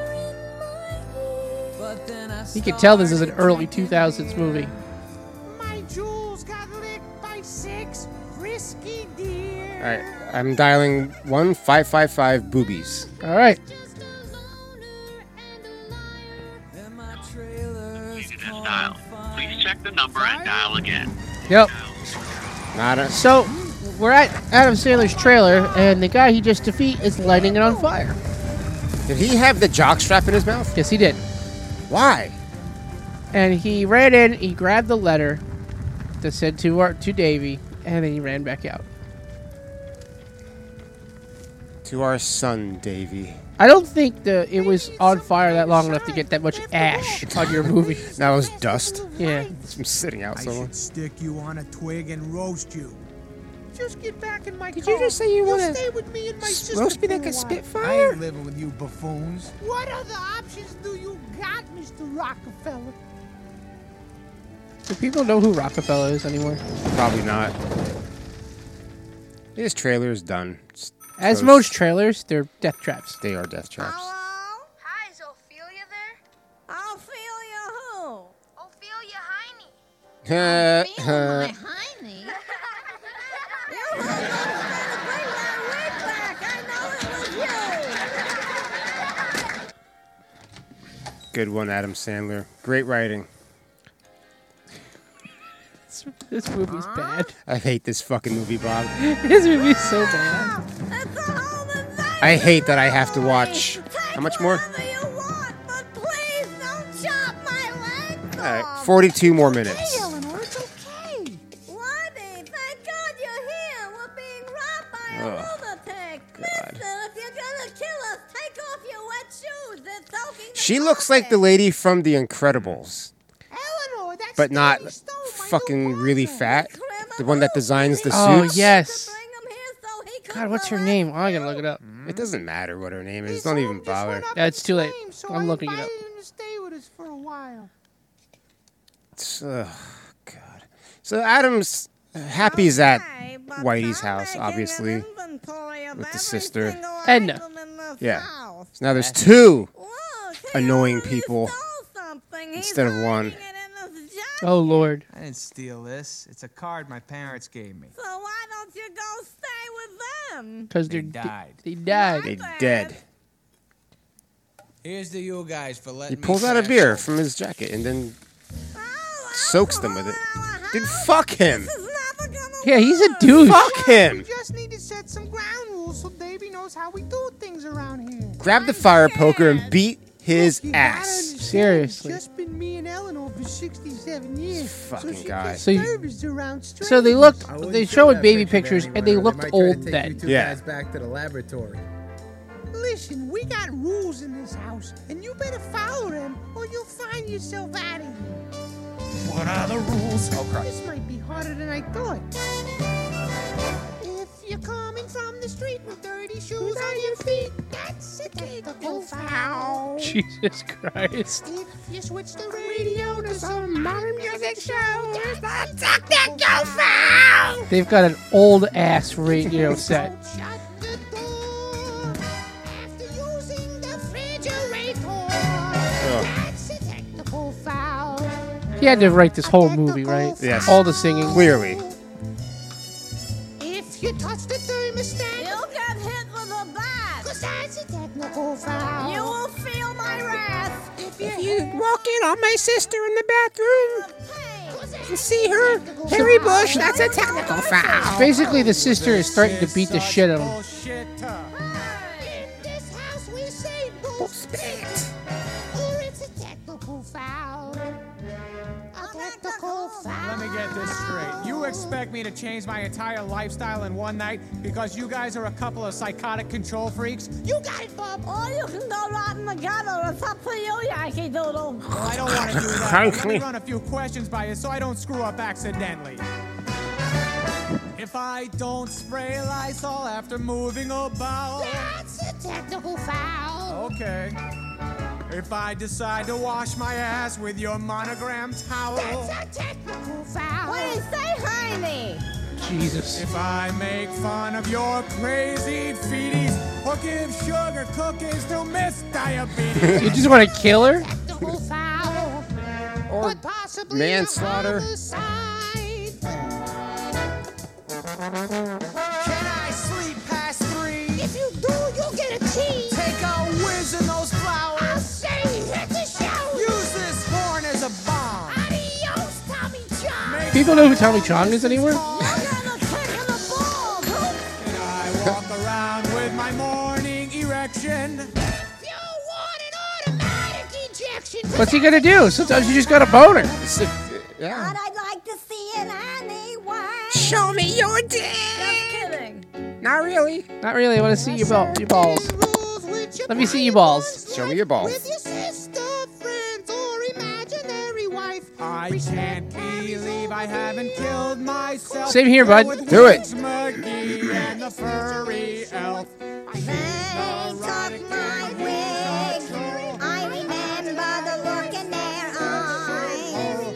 You can tell this is an early 2000s movie. My jewels got licked by 6 frisky deer. All right, I'm dialing 1555 boobies. All right. Dial. Please check the number and dial again. Yep. Nada. So, we're at Adam Sandler's trailer, and the guy he just defeated is lighting it on fire. Did he have the jockstrap in his mouth? Yes, he did. Why? And he ran in, he grabbed the letter that said to Davey, and then he ran back out. To our son, Davy. I don't think it was on fire that long enough to get that much ash on your movie. That was dust. Yeah. It's from sitting out I so long. should stick you on a twig and roast you. Just get back in my car. Did you just say you want to stay with me and my sister roast me for like a while. I Spitfire? ain't living with you buffoons. What other options do you got, Mr. Rockefeller? Do people know who Rockefeller is anymore? Probably not. This trailer is done. As most trailers, they're death traps. They are death traps. Hi, is Ophelia there? Ophelia who? Ophelia Heine. Uh, Heine? You hold on, trying to bring my wig back. I know it was you. Good one, Adam Sandler. Great writing. This movie's bad. I hate this fucking movie, Bob. This movie's so bad. I hate that I have to watch. How much more? All right, 42 more minutes. Eleanor, it's okay. Woody, thank God you're here. We're being robbed by a lunatic. Mister, if you're gonna kill us, take off your wet shoes. They're soaking the She looks like the lady from The Incredibles, Eleanor, that's but not fucking really fat. The one that designs the Oh, suits. yes. God, what's her name? Oh, I gotta look it up. It doesn't matter what her name is. Don't even bother. Yeah, it's too late. I'm looking it up. Invited him to stay with us for a while. God. So Adam's happy's at Whitey's house, obviously, with the sister. Edna. Yeah. So now there's 2 annoying people instead of 1. Oh, Lord. I didn't steal this. It's a card my parents gave me. So why don't you go stay with them? Because They died. They died. They dead. Here's to you guys for letting He me pulls out a crash beer over. from his jacket and then soaks them with it. Dude, fuck him. Yeah, he's a douche. Fuck him. We just need to set some ground rules so Davey knows how we do things around here. Grab the fire poker and beat his ass. Seriously. It's just been me and Eleanor for 67 years. Fucking so she guy. gets So you- nervous around So they looked. They showed baby pictures, and they looked old then. Yeah. Back to the laboratory. Listen, we got rules in this house, and you better follow them, or you'll find yourself out of here. What are the rules? Oh, crap. This might be harder than I thought. If you're coming from the street with dirty shoes on your feet, that's a technical foul. Jesus Christ. If you switch the radio to some modern music show, there's a technical foul. They've got an old ass radio set. Shut the door after using the refrigerator. That's a technical foul. He had to write this whole movie, right? Yes. All the singing. Clearly. If you touch the thermostat, You'll get hit with a bat. 'cause that's a technical foul. You will feel my wrath. If you walk in on my sister in the bathroom and see her hairy bush, that's a technical foul. Basically, the sister is threatening to beat the shit out of him. Bullshit. In this house we say bullspit, or it's a technical foul. A technical foul. Let me get this straight. You expect me to change my entire lifestyle in one night because you guys are a couple of psychotic control freaks? You got it, Bob. Or you can go rotten together. It's up to you, Yankee Doodle. Well, I don't want to do that. but Let me run a few questions by you so I don't screw up accidentally. If I don't spray Lysol after moving about, That's a technical foul. okay. If I decide to wash my ass with your monogram towel, That's a technical foul. What do you say, honey? Jesus. if I make fun of your crazy feeties or give sugar cookies to Miss Diabetes. You just want to kill her? Technical foul. Or But possibly manslaughter. a homicide. Can I sleep past 3? If you do, you'll get a T. Take a whiz in those I'll flowers. say hit the show. Use this horn as a bomb. Adios, Tommy John. People know who Tommy Chong is anymore? And I walk around with my morning erection. If you want an automatic ejection, What's he gonna do? Sometimes you just got a boner. Yeah. But I'd like to see it anyway. show me your dick. Just kidding. Not really. Not really. I want to see your balls. Let me see your balls. Show me your balls. With your sister, friends, or imaginary wife. I can't believe I haven't killed myself. Same here, bud. With Do it. Woods McGee and the furry elf. They took my wig. I remember the look in their eyes.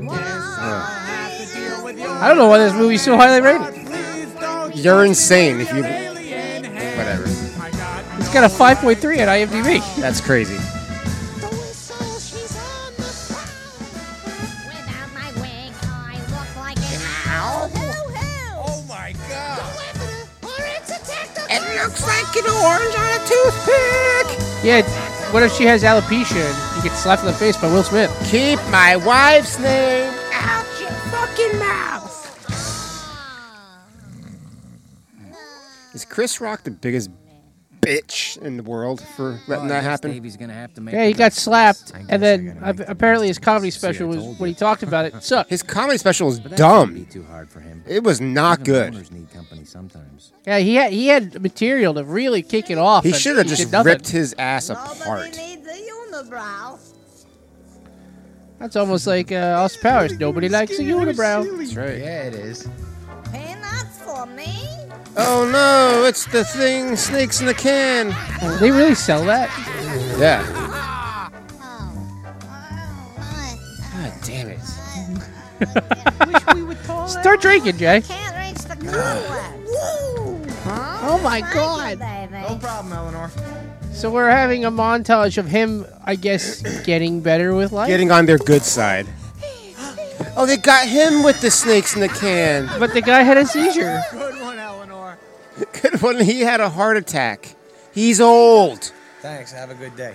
I don't know why this movie's so highly rated. You're insane if you. Whatever. It's got a 5.3 on IMDb. That's crazy. Without my wig, I look like an owl. Oh my god! It looks like an orange on a toothpick. Yeah, what if she has alopecia and you get slapped in the face by Will Smith? Keep my wife's name. Out your fucking mouth. Is Chris Rock the biggest bitch in the world for letting that happen? Davey's gonna have to make Yeah, he got slapped, and then apparently his comedy special was when he talked about it. Sucked. His comedy special was But that shouldn't be dumb. too hard for him. It was not Even good. loners need company sometimes. Yeah, he had material to really kick it off. He and should have did just nothing. ripped his ass apart. Needs a unibrow. That's almost like Austin Powers. Nobody likes a unibrow. That's right. Yeah, it is. Peanuts for me? Oh no, it's the thing, snakes in the can. Oh, they really sell that? Yeah. God damn it. Start drinking, Jay. Can't reach the cooler. Oh my God. No problem, Eleanor. So we're having a montage of him, I guess, getting better with life. Getting on their good side. Oh, they got him with the snakes in the can. But the guy had a seizure. Good one, Eleanor. Good one. He had a heart attack. He's old. Thanks. Have a good day.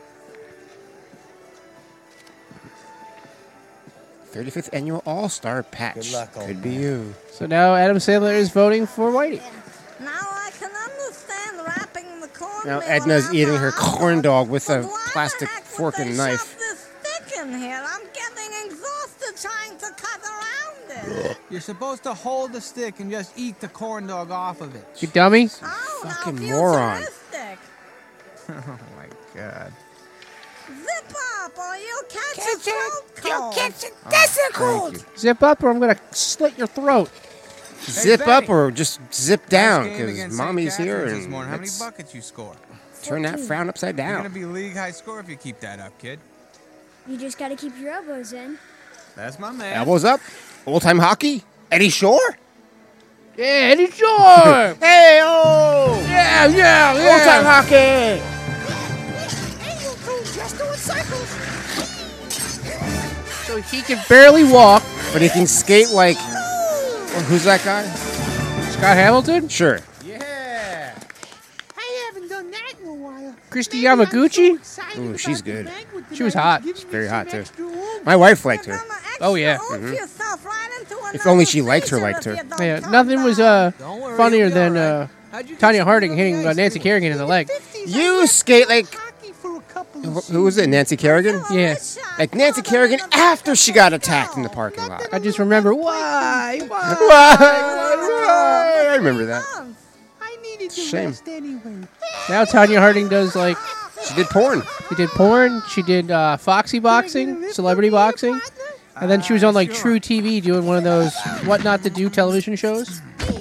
35th annual All-Star Patch. Good luck, old Could be you. So now Adam Sandler is voting for Whitey. Now I can understand wrapping the corn Now Edna's eating her corn dog with a plastic fork and knife. stick in here. I'm getting exhausted trying to cut around it. You're supposed to hold the stick and just eat the corn dog off of it. You dummy. Fucking moron. Oh my god. Zip up or you'll catch a throat cold. Thank you. Zip up or I'm going to slit your throat. Zip up or just zip down Game because against mommy's St. here Catherine's this and morning. How many let's buckets you score? turn that frown upside You're down. gonna be league high score if you keep that up, kid. You just gotta keep your elbows in. That's my man. Elbows up. Old time hockey. Eddie Shore. Yeah, Eddie Shore. Hey, oh. Yeah. Old time hockey. Just doing cycles. So he can barely walk. But he can skate like. Who's that guy? Scott Hamilton? Sure. Yeah. I haven't done that in a while. Christy Yamaguchi? Ooh, she's good. She was hot. She's very hot too. My wife liked her. Oh, yeah. If only she liked her. Yeah, nothing was funnier than Tanya Harding hitting Nancy Kerrigan in the leg. You skate like. Who was it? Nancy Kerrigan? Yeah. Like Nancy Kerrigan after she got attacked in the parking lot. I just remember, why? I remember that. I needed to Shame. rest anyway. Now Tanya Harding does like... She did porn. She did porn. She did Foxy Boxing, Celebrity Boxing. And then she was on like True TV doing one of those What Not to Do television shows.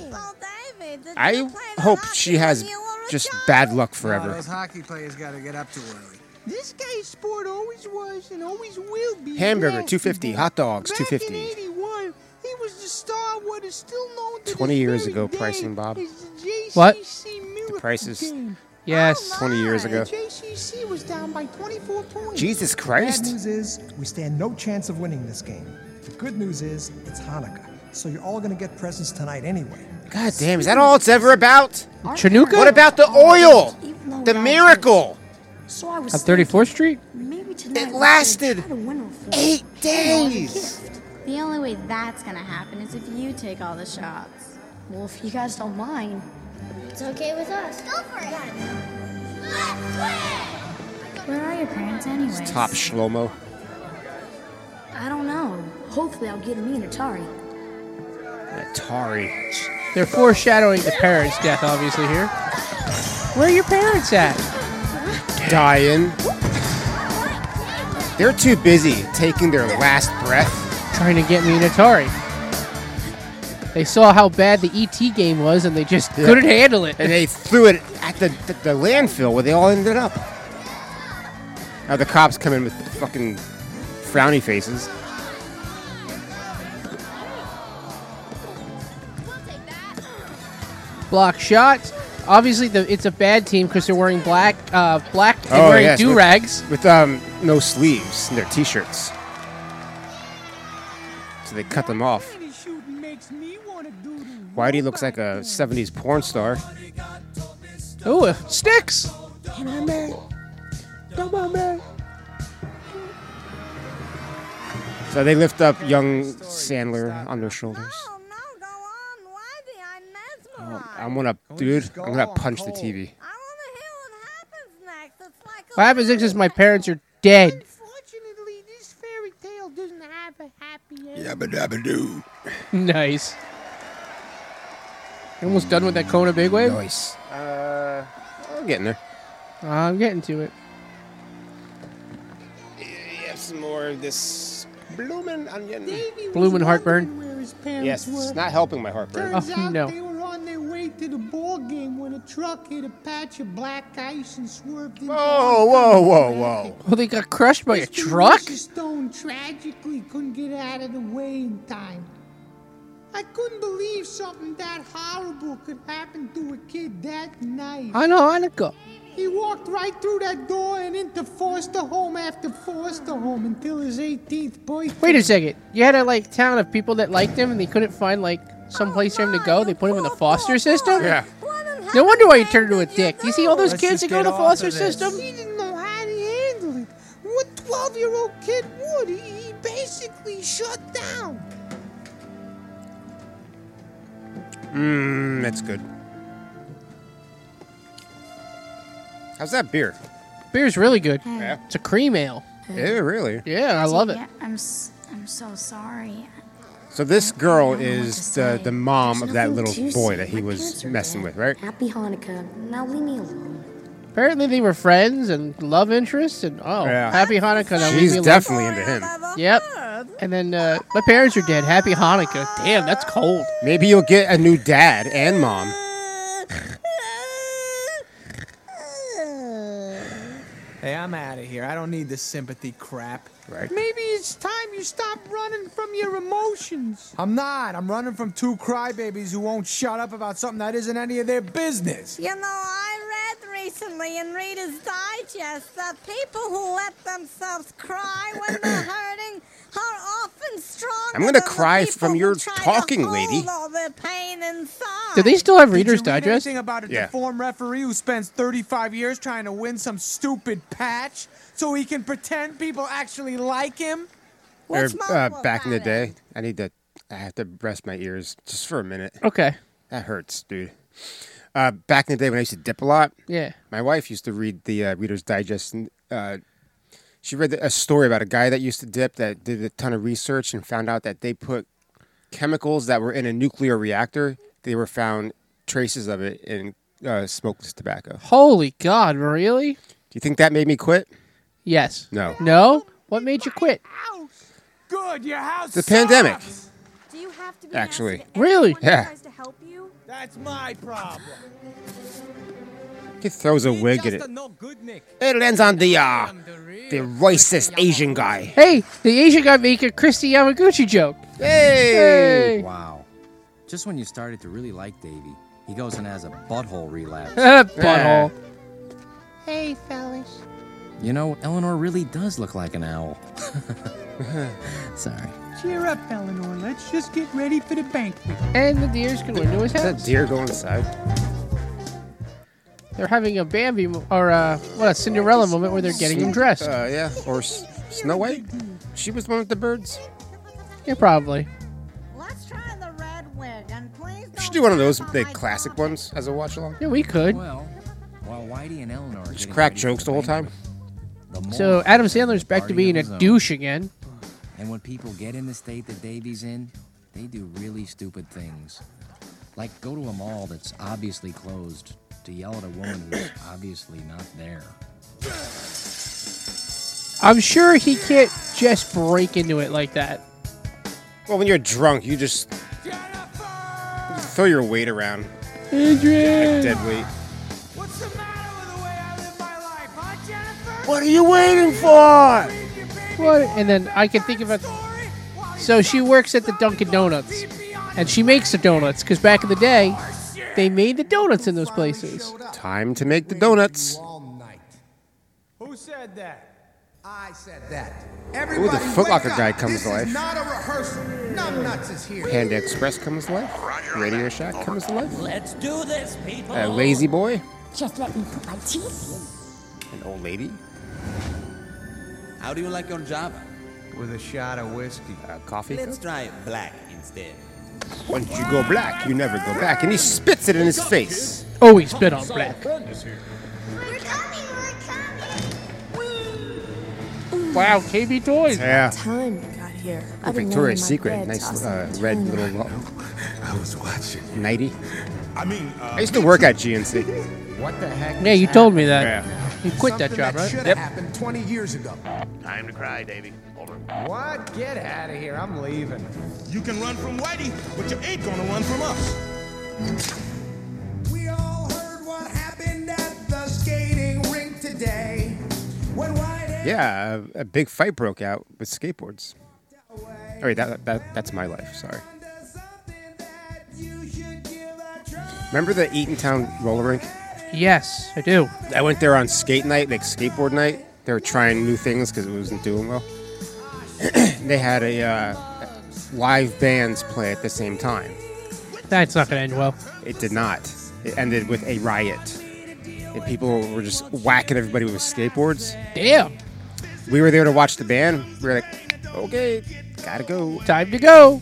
I hope she has just bad luck forever. Those hockey players gotta get up too early. This guy's sport always was and always will be. Hamburger, basketball. $2.50. Hot dogs, Back in $2.50. 81, he was the star of what is still known to 20 this years very ago, day pricing, Bob. as the JCC What? Miracle prices. Game. Yes. 20 years ago. JCC was down by 24 points. Jesus Bad Christ. news is we stand no chance of winning this game. The good news is it's Hanukkah, so you're all gonna get presents tonight anyway. God damn, is that all it's ever about? Chinooka? What about the oil? The miracle. So I was On 34th Street? maybe tonight It we could lasted try to win a thing. 8 days. The only way that's gonna happen is if you take all the shots. Well, if you guys don't mind. It's okay with us. Go for it. Where are your parents anyways? Top Shlomo. I don't know. Hopefully I'll get me an Atari. Atari. They're foreshadowing the parents' death, obviously, here. Where are your parents at? Dying. They're too busy taking their last breath. Trying to get me an Atari. They saw how bad the E.T. game was, and they just couldn't handle it. And they threw it at the landfill where they all ended up. Now the cops come in with fucking frowny faces. Block shots. Obviously, it's a bad team because they're wearing black and wearing yes, do-rags. With no sleeves in their t-shirts. So they cut them off. Whitey looks like a 70s porn star. Ooh, sticks! Come on, man. Come on, man. So they lift up young Sandler on their shoulders. Oh, I'm gonna punch the TV. What happens next is my parents are dead. Unfortunately, this fairy tale doesn't have a happy ending. Yabba dabba doo. Nice. You almost done with that Kona Big Wave? Nice. I'm getting there. I'm getting to it. You have some more of this bloomin' onion. Bloomin' heartburn. Where his parents Yes, were. it's not helping my heartburn. Turns Oh, out no. they were on their way to the ball game when a truck hit a patch of black ice and swerved into Whoa. Oh, they got crushed by a Mr. truck? Mrs. Stone tragically couldn't get out of the way in time. I couldn't believe something that horrible could happen to a kid that night. I know, Hanukkah. He walked right through that door and into foster home after foster home until his 18th birthday. Wait a second. You had a town of people that liked him and they couldn't find some place for him to go. They put him in the foster system? Yeah. No wonder why he turned into a dick. Do you see all those kids that go to the foster system? He didn't know how to handle it. What 12-year-old kid would? He basically shut down. That's good. How's that beer? Beer's really good. Yeah. It's a cream ale. Yeah, really. Yeah, I love it. Yeah, I'm so sorry. So this girl is the mom of that little boy that he was messing with, right? Happy Hanukkah. Now leave me alone. Apparently they were friends and love interests and happy Hanukkah. Now leave me She's alone. definitely into him. Yep. And then my parents are dead. Happy Hanukkah. Damn, that's cold. Maybe you'll get a new dad and mom. Hey, I'm out of here. I don't need this sympathy crap. Right. Maybe it's time you stop running from your emotions. I'm not. I'm running from two crybabies who won't shut up about something that isn't any of their business. You know, I read recently in Reader's Digest that people who let themselves cry when they're hurting are often stronger. I'm gonna cry from your talking, lady. all their pain inside. Do they still have Did Reader's you read Digest? anything about a Yeah. deformed referee who spends 35 years trying to win some stupid patch so he can pretend people actually like him? Back in the day, I have to rest my ears just for a minute. Okay. That hurts, dude. Back in the day when I used to dip a lot, Yeah. my wife used to read the Reader's Digest. And, she read a story about a guy that used to dip that did a ton of research and found out that they put chemicals that were in a nuclear reactor. They were found traces of it in smokeless tobacco. Holy God, really? Do you think that made me quit? Yes. No. No? What made you quit? Good, your house The pandemic. Do you have to be Actually. nasty to Really? everyone who Yeah. tries to help you? That's my problem. He throws a wig at it. It lands on the racist Asian guy. Hey, the Asian guy making a Christy Yamaguchi joke. Hey! Wow. Just when you started to really like Davey, he goes and has a butthole relapse. Butthole. Hey, fellas. You know, Eleanor really does look like an owl. Sorry. Cheer up, Eleanor. Let's just get ready for the banquet. And the deers can win to his Is that house. deer go inside? They're having a Bambi a Cinderella moment where they're getting him dressed. Yeah. Or Snow White? She was the one with the birds? Yeah, probably. Let's try the red wig, and please We should do one of those, the classic ones, as a watch along. Yeah, we could. Well, while Whitey and Eleanor are Just getting crack ready jokes for the whole time. banquet, the So more Adam Sandler's back to party being a of his own. douche again. And when people get in the state that Davey's in, they do really stupid things. Like go to a mall that's obviously closed to yell at a woman who's obviously not there. I'm sure he can't just break into it like that. Well, when you're drunk, you just throw your weight around. Adrian! Like dead weight. What are you waiting for? What? And then I can think about. So she works at the Dunkin' Donuts, and she makes the donuts because back in the day, they made the donuts in those places. Time to make the donuts. Who said that? I said that. Ooh, the Foot Locker guy comes to This life. is not a rehearsal. Numbnuts is here. Panda Express comes to life. Radio Shack comes to life. Let's do this, people. Lazy Boy. Just let me put my teeth An old lady. How do you like your Java? With a shot of whiskey. Coffee Let's cup. try black instead. Once you go black, you never go back. And he spits it in his face. Oh, he spit on black. Wow, KB Toys. Yeah. time you got here. I've been laying in Victoria's my Secret. bed Nice tossing and red turning little around. I was watching. nighty. I mean, I used to work at GNC. What the heck? Yeah, is you told me happening? that. You quit that Something job, that right? should have happened 20 years ago. Time to cry, Davey. Over. What? Get out of here. I'm leaving. you can run from Whitey, but you ain't gonna run from us. We all heard what happened at the skating rink today. When Whitey Yeah, a big fight broke out with skateboards. Oh wait, that's my life. Sorry. Remember the Eatontown roller rink? Yes, I do. I went there on skate night, like skateboard night. They were trying new things because it wasn't doing well. They had a live bands play at the same time. That's not going to end well. It did not. It ended with a riot. And people were just whacking everybody with skateboards. Damn. We were there to watch the band. We were like, okay, gotta go. Time to go.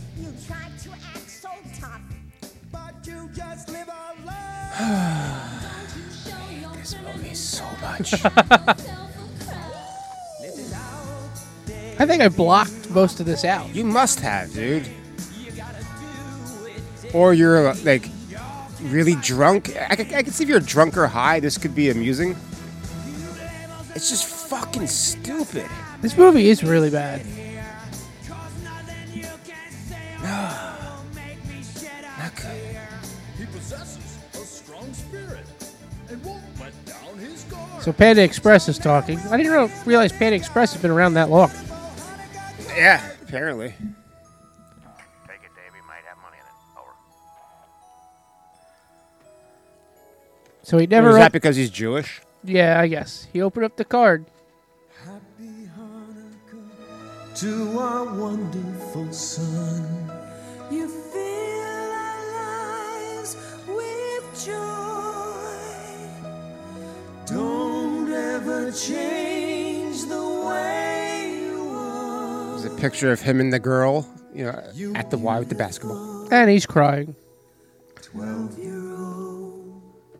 This movie so much. I think I blocked most of this out. You must have, dude. Or you're like really drunk. I can see if you're drunk or high, this could be amusing. It's just fucking stupid. This movie is really bad. Not good. So Panda Express is talking. I didn't realize Panda Express has been around that long. Yeah, apparently. Take it, Davey. Might have money in it. Over. So he never. Is that because he's Jewish? Yeah, I guess. He opened up the card. To our wonderful son, You fill our lives with joy. don't ever change the way you are. There's a picture of him and the girl, at the Y with the basketball. And he's crying. 12-year-old.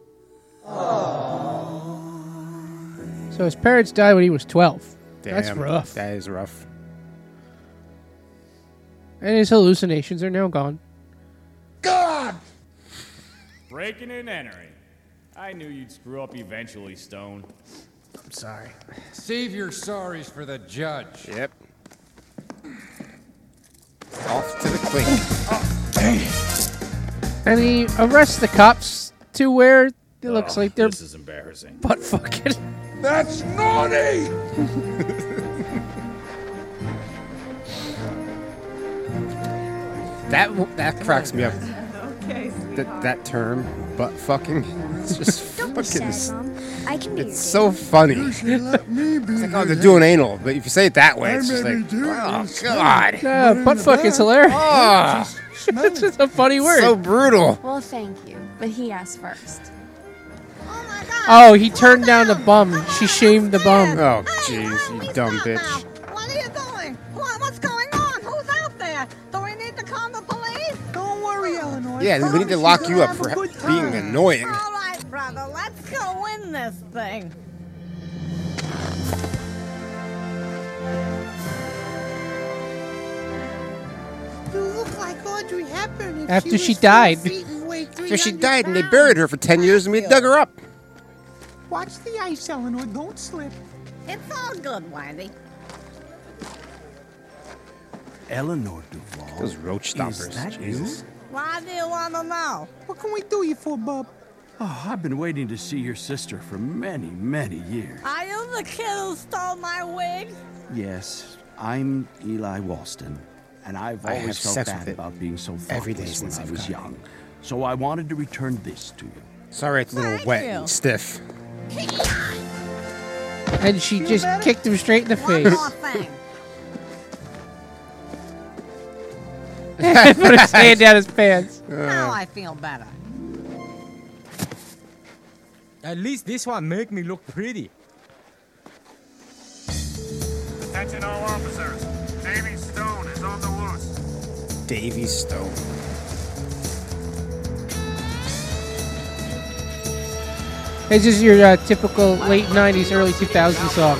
So his parents died when he was 12. That's Damn, rough. That is rough. And his hallucinations are now gone. God! Breaking and entering. I knew you'd screw up eventually, Stone. I'm sorry. Save your sorries for the judge. Yep. Off to the clink. And he arrests the cops to where it looks like they're This is embarrassing. butt fucking. That's naughty! That cracks me up. Okay. That term, butt fucking. It's just Don't be fucking. sad, Mom. I can be your It's so daddy. funny. It's like, oh, they're doing anal, but if you say it that way, it's just like, oh god. Butt fuck is hilarious. Oh, It's just a funny word. so brutal. Well, thank you. But he asked first. Oh, he turned down the bum. She shamed the bum. Oh, jeez, you dumb bitch. What are you doing? What's going on? Who's out there? Do we need to call the police? Don't worry, Eleanor. Yeah, we need to lock you up for being annoying. All right, brother. Let's go win this thing. You look like Audrey Hepburn. After she died. So she died and they buried her for 10 years and we dug her up. Watch the ice, Eleanor. Don't slip. It's all good, Wendy. Eleanor Duval. Those roach stompers. Is that Jesus. you? Why do you want to know? What can we do you for, bub? Oh, I've been waiting to see your sister for many, many years. Are you the kid who stole my wig? Yes, I'm Eli Walston, and I've I have always felt sex bad with it about being so every day thoughtless when since I I've was got it. young. So I wanted to return this to you. Sorry, it's a little wet and stiff. And she just kicked him straight in the One face. more thing. Put his hand down his pants. Now I feel better. At least this one make me look pretty. Attention all officers. Davy Stone is on the loose. Davy Stone. This is your typical late 90s, early 2000s song.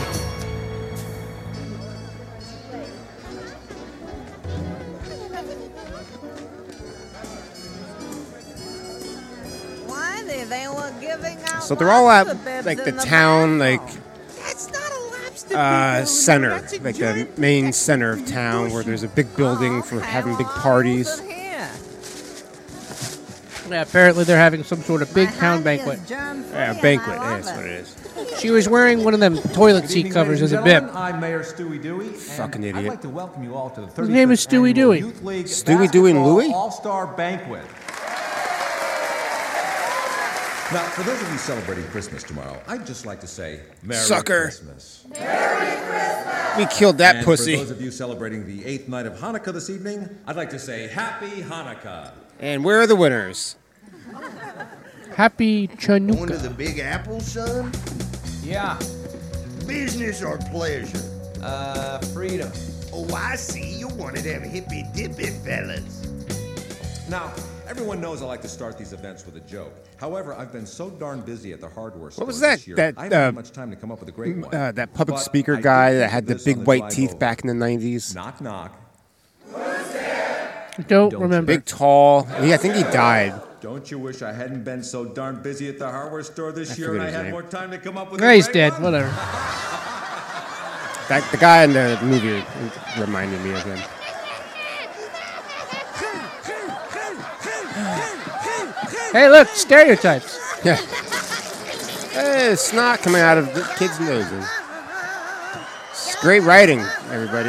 Wendy, they were giving out So they're all at lobster bibs like the in town, like That's not a lobster. center, That's a like the giant main center of town where there's a big building for having big parties. Yeah, apparently they're having some sort of big town banquet. Yeah, banquet. Yeah, that's what it is. She was wearing one of them toilet seat covers as a bib. I'm Mayor Stewie Dewey. Fucking and I'd idiot. like to welcome you all to the 35th His name is Stewie Annual Dewey. Youth League Stewie Dewey and Basketball Louie? All-Star Banquet. Now, for those of you celebrating Christmas tomorrow, I'd just like to say Merry Sucker. Christmas. We killed that And pussy. for those of you celebrating the 8th night of Hanukkah this evening, I'd like to say Happy Hanukkah. And where are the winners? Happy Going to Chanukah. the Big Apple, son? Yeah. Business or pleasure? Freedom. Oh, I see. You're one of them hippy-dippy fellas. Now, everyone knows I like to start these events with a joke. However, I've been so darn busy at the hardware store What was that? this year, That I haven't had much time to come up with a great one. that public But speaker I guy did that think had of the this big on white drive teeth over. back in the 90s. Knock, knock. Don't remember. Big, tall. I think he died. Don't you wish I hadn't been so darn busy at the hardware store this year forget and I his had name. more time to come up with Yeah, a he's great dead. one? Whatever. The guy in the movie reminded me of him. Hey, look, stereotypes. Yeah. Hey, snot coming out of the kids' noses. It's great writing, everybody.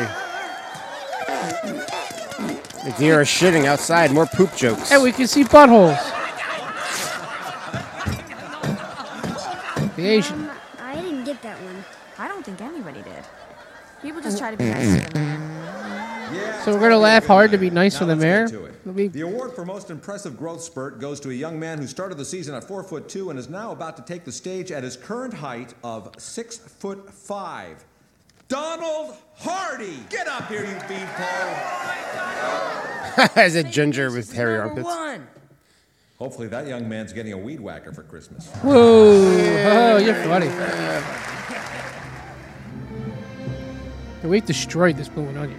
The deer are shitting outside. More poop jokes. And we can see buttholes. The Asian. I didn't get that one. I don't think anybody did. People just try to be nice to the mayor. So we're gonna laugh hard to be nice to the mayor. The award for most impressive growth spurt goes to a young man who started the season at 4'2" and is now about to take the stage at his current height of 6'5". Donald Hardy! Get up here, you beanpole! As a ginger with hairy armpits. Hopefully that young man's getting a weed whacker for Christmas. Whoa! Oh, you're funny. We've destroyed this blue onion.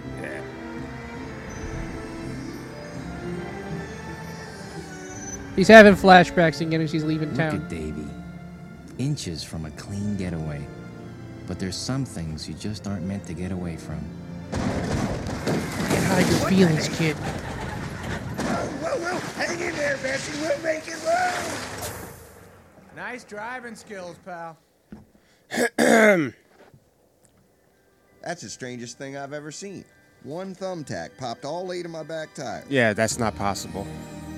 He's having flashbacks again as he's leaving Look town. at Davy. Inches from a clean getaway. But there's some things you just aren't meant to get away from. Get hide your feelings, kid. Whoa, hang in there, Bessie. We'll make it work. Nice driving skills, pal. That's the strangest thing I've ever seen. One thumbtack popped all 8 of my back tires. Yeah, that's not possible.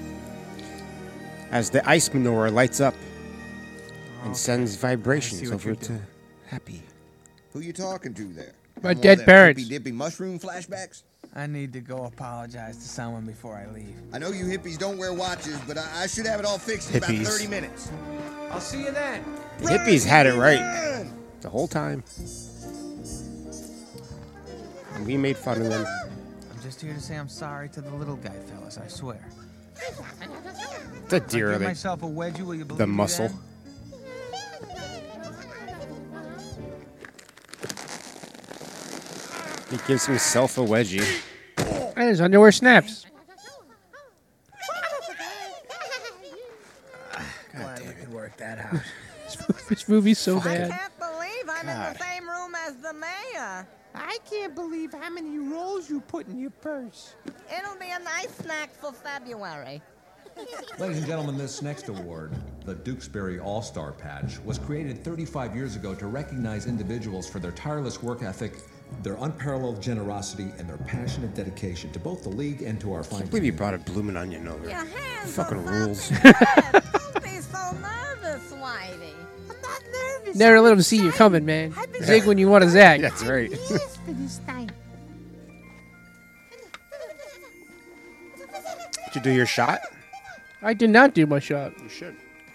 As the ice menorah lights up and sends vibrations over to Happy. Who you talking to there? My One of dead them parents. hippy-dippy mushroom flashbacks? I need to go apologize to someone before I leave. I know you hippies don't wear watches, but I should have it all fixed in about Hippies. 30 minutes. I'll see you then. The hippies had it right the whole time. And we made fun of them. I'm just here to say I'm sorry to the little guy, fellas, I swear. The deer, I give the, myself a wedgie, will you believe the me muscle. then? He gives himself a wedgie. And his underwear snaps. Glad we could work that out. This movie's so bad. believe I'm in the same room as the mayor. I can't believe how many rolls you put in your purse. It'll be a nice snack for February. Ladies and gentlemen, this next award, the Dukesbury All-Star Patch, was created 35 years ago to recognize individuals for their tireless work ethic, their unparalleled generosity, and their passionate dedication to both the league and to our fine I believe you brought a bloomin' onion over. Your hands Fucking rules. Don't be so nervous, Whitey. I'm not nervous. Never let him see you coming, man. Zig when you want to zag. That's right. Yes, for this time. Did you do your shot? I did not do my shot. You should.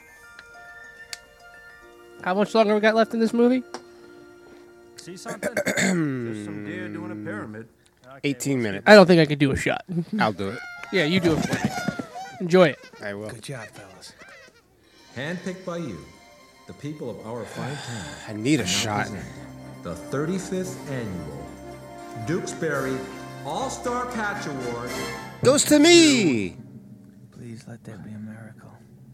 How much longer we got left in this movie? See something? Just some deer doing a pyramid. 18 minutes. I don't think I could do a shot. I'll do it. Yeah, you do it for me. Enjoy it. I will. Good job, fellas. handpicked by you, the people of our fine town. I need a now shot. present The 35th annual Dukesbury All-Star Patch Award Goes to me. Please let there be a miracle.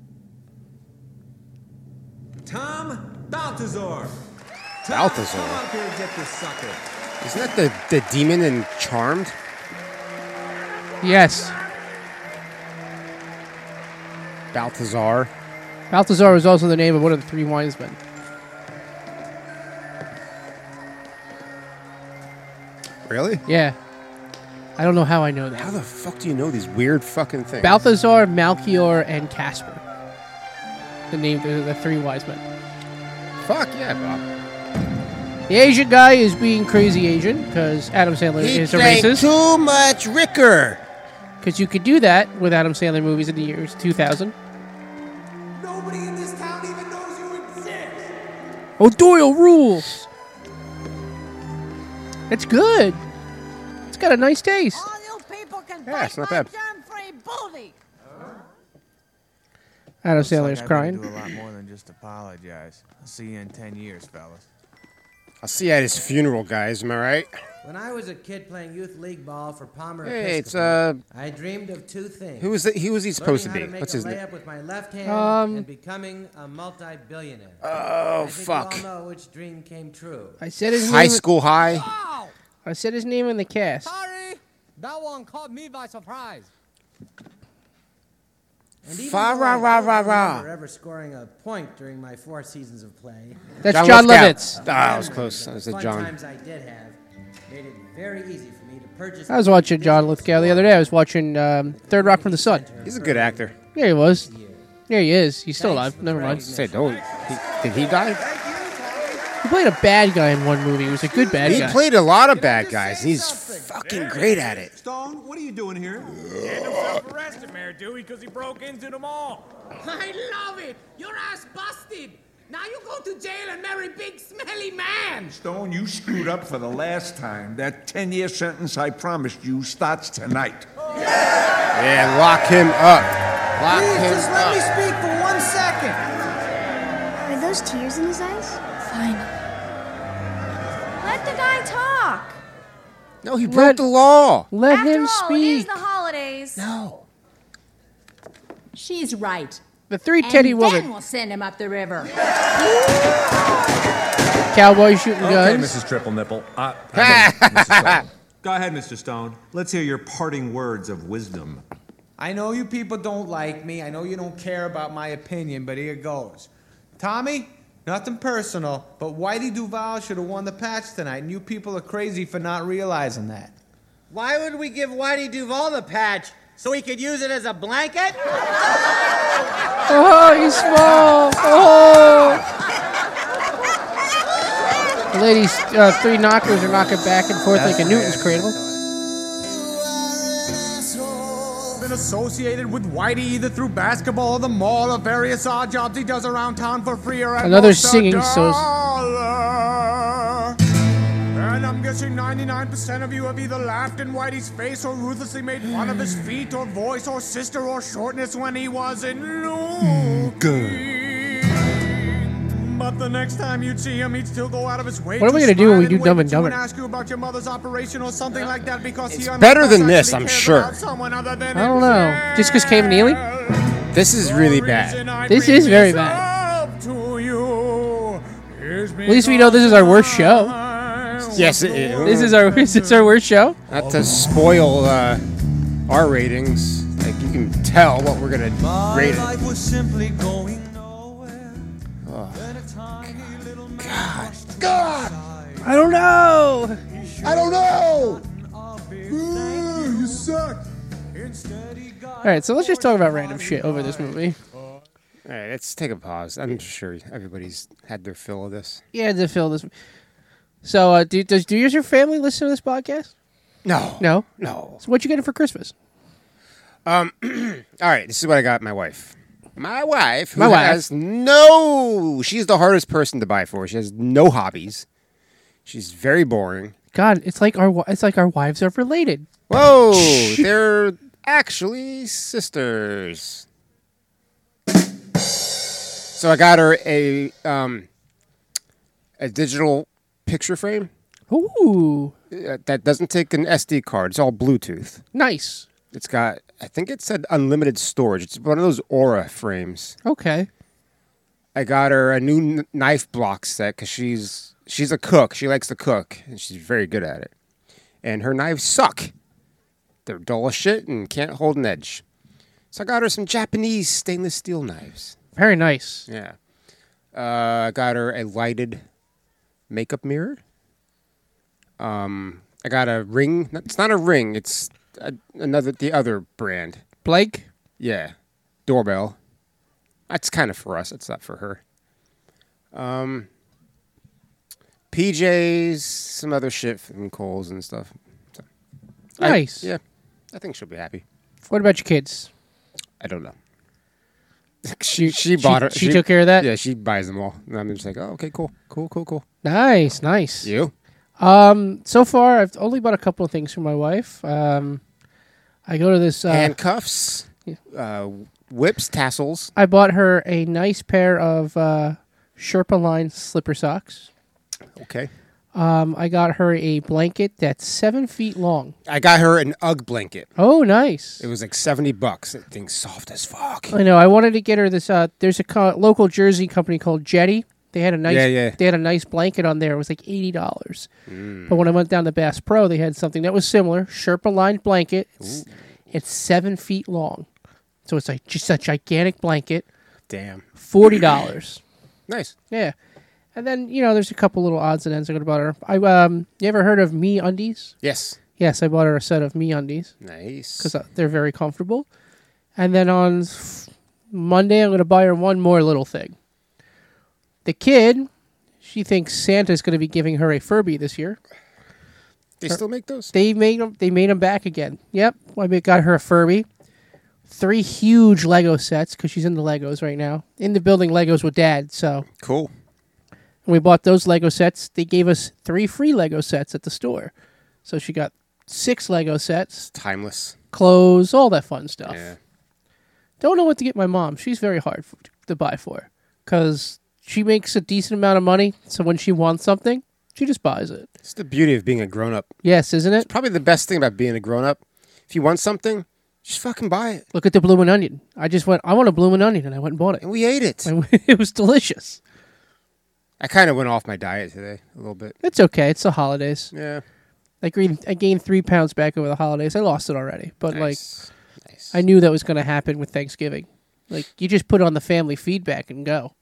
Tom Balthazar. Balthazar? Come up here and get this sucker. Isn't that the demon in Charmed? Yes. Balthazar. Balthazar was also the name of one of the three wise men. Really? Yeah. I don't know how I know that. How the fuck do you know these weird fucking things? Balthazar, Melchior, and Casper. The name, the three wise men. Fuck yeah, Bob. The Asian guy is being crazy Asian because Adam Sandler is a racist. Too much Ricker. Because you could do that with Adam Sandler movies in the years 2000. Nobody in this town even knows you exist. O'Doyle rules. It's good. It's got a nice taste. Yeah, it's not bad. Adam Sandler's I crying. do a lot more than just apologize. I'll see you in 10 years, fellas. I'll see you at his funeral, guys. Am I right? When I was a kid playing youth league ball for Palmer Hey, it's, Episcopal, I dreamed of two things. Who was he supposed to be? What's his Learning name? how to make a layup with my left hand and becoming a multi-billionaire. Oh, I think fuck. we all know which dream came true. I said his High name. School High. I said his name in the cast. Sorry, that one caught me by surprise. And even Fa though ra I ra don't ra ra. remember ever scoring a point during my 4 seasons of play. That's John Lovitz. Ah, I was close. I The said fun John. times I did have made it very easy for me to purchase. I was watching John Lithgow the other day. I was watching Third Rock from the Sun. He's a good actor. Yeah, he was. Yeah, he is. He's still alive. Never mind. Say don't. Did he die? He played a bad guy in one movie. He was a good bad He guy. played a lot of bad guys. He's fucking great at it. Stone, what are you doing here? Get himself arrested, Mayor Dewey, because he broke into the mall. I love it. Your ass busted. Now you go to jail and marry big smelly man. Stone, you screwed up for the last time. That 10-year sentence I promised you starts tonight. Yeah, lock him up. Lock Please, him just let up. me speak for 1 second. Are those tears in his eyes? Fine. Let the guy talk. No, he broke the law. Let After him all, it is speak. the holidays. No. She's right. The three teddy and woman. then we'll send him up the river. Cowboy shooting Okay, guns. Mrs. Triple Nipple. Mrs. Stone. Go ahead, Mr. Stone. Let's hear your parting words of wisdom. I know you people don't like me. I know you don't care about my opinion, but here goes. Tommy, nothing personal, but Whitey Duvall should have won the patch tonight, and you people are crazy for not realizing that. Why would we give Whitey Duvall the patch? So he could use it as a blanket? Oh, he's small. Oh. The ladies, three knockers are knocking back and forth like a Newton's cradle. Been associated with Whitey either through basketball or the mall or various odd jobs he does around town for free or at Another most singing $1. And I'm guessing 99% of you have either laughed in Whitey's face or ruthlessly made fun of his feet or voice or sister or shortness when he wasn't looking. But the next time you'd see him, he'd still go out of his way. What are we gonna do when we do Dumb and Dumber? And ask you about your mother's operation or something like that because It's better than this, I'm sure. I don't know. Just because Cave Neely? This is really bad. This is very bad. At least we know this is our worst show. Yes, it is. This is our worst show. Not to spoil our ratings. Like you can tell what we're gonna rate it. Life was simply going God! I don't know. I don't know! You suck! All right, so let's just talk about random shit over this movie. All right, let's take a pause. I'm sure everybody's had their fill of this. Yeah, to fill this. So, does your family listen to this podcast? No. No? No. So what you getting for Christmas? All right, this is what I got my wife. My wife, who My wife. has she's the hardest person to buy for. She has no hobbies. She's very boring. God, it's like our wives are related. Whoa, they're actually sisters. So I got her a digital picture frame. Ooh. That doesn't take an SD card. It's all Bluetooth. Nice. It's got, I think it said unlimited storage. It's one of those Aura frames. Okay. I got her a new knife block set because she's a cook. She likes to cook, and she's very good at it. And her knives suck. They're dull as shit and can't hold an edge. So I got her some Japanese stainless steel knives. Very nice. Yeah. I got her a lighted makeup mirror. I got a ring. It's not a ring. It's the other brand. Blake? Yeah. Doorbell. That's kind of for us. It's not for her. PJs, some other shit from Kohl's and stuff. So, Nice. Yeah, I think she'll be happy. What about your kids? I don't know. She bought her. She took care of that? Yeah, she buys them all. And I'm just like, oh, okay, cool. Nice. You? So far, I've only bought a couple of things for my wife. I go to this... handcuffs, whips, tassels. I bought her a nice pair of Sherpa Line slipper socks. Okay. I got her a blanket that's 7 feet long. I got her an UGG blanket. Oh, nice. It was like $70. That thing's soft as fuck. I know. I wanted to get her this. There's a local Jersey company called Jetty. They had a nice. Yeah. They had a nice blanket on there. It was like $80. But when I went down to Bass Pro, they had something that was similar. Sherpa lined blanket. It's 7 feet long, so it's like just a gigantic blanket. Damn. $40. Nice. Yeah. And then, there's a couple little odds and ends I got about her. You ever heard of Me Undies? Yes. Yes, I bought her a set of Me Undies. Nice. Because they're very comfortable. And then on Monday, I'm going to buy her one more little thing. The kid, she thinks Santa's going to be giving her a Furby this year. They still make those? They made them back again. Yep. I got her a Furby. 3 huge Lego sets, because she's into Legos right now. In the building Legos with Dad, so. Cool. We bought those Lego sets. They gave us 3 free Lego sets at the store. So she got 6 Lego sets. Timeless. Clothes, all that fun stuff. Yeah. Don't know what to get my mom. She's very hard to buy for. Because she makes a decent amount of money. So when she wants something, she just buys it. It's the beauty of being a grown-up. Yes, isn't it? It's probably the best thing about being a grown-up. If you want something, just fucking buy it. Look at the bloomin' onion. I want a bloomin' onion, and I went and bought it. And we ate it. And it was delicious. I kind of went off my diet today a little bit. It's okay. It's the holidays. Yeah. I gained 3 pounds back over the holidays. I lost it already. But, Nice. I knew that was going to happen with Thanksgiving. You just put on the family feedback and go.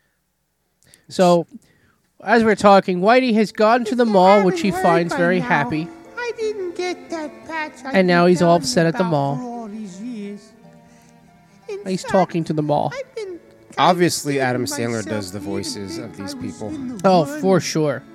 So, as we're talking, Whitey has gone to the mall, which he finds very happy. I didn't get that patch. And now he's all upset at the mall. For all these years. He's talking to the mall. Obviously, Adam Sandler does the voices of these people. Oh, for sure.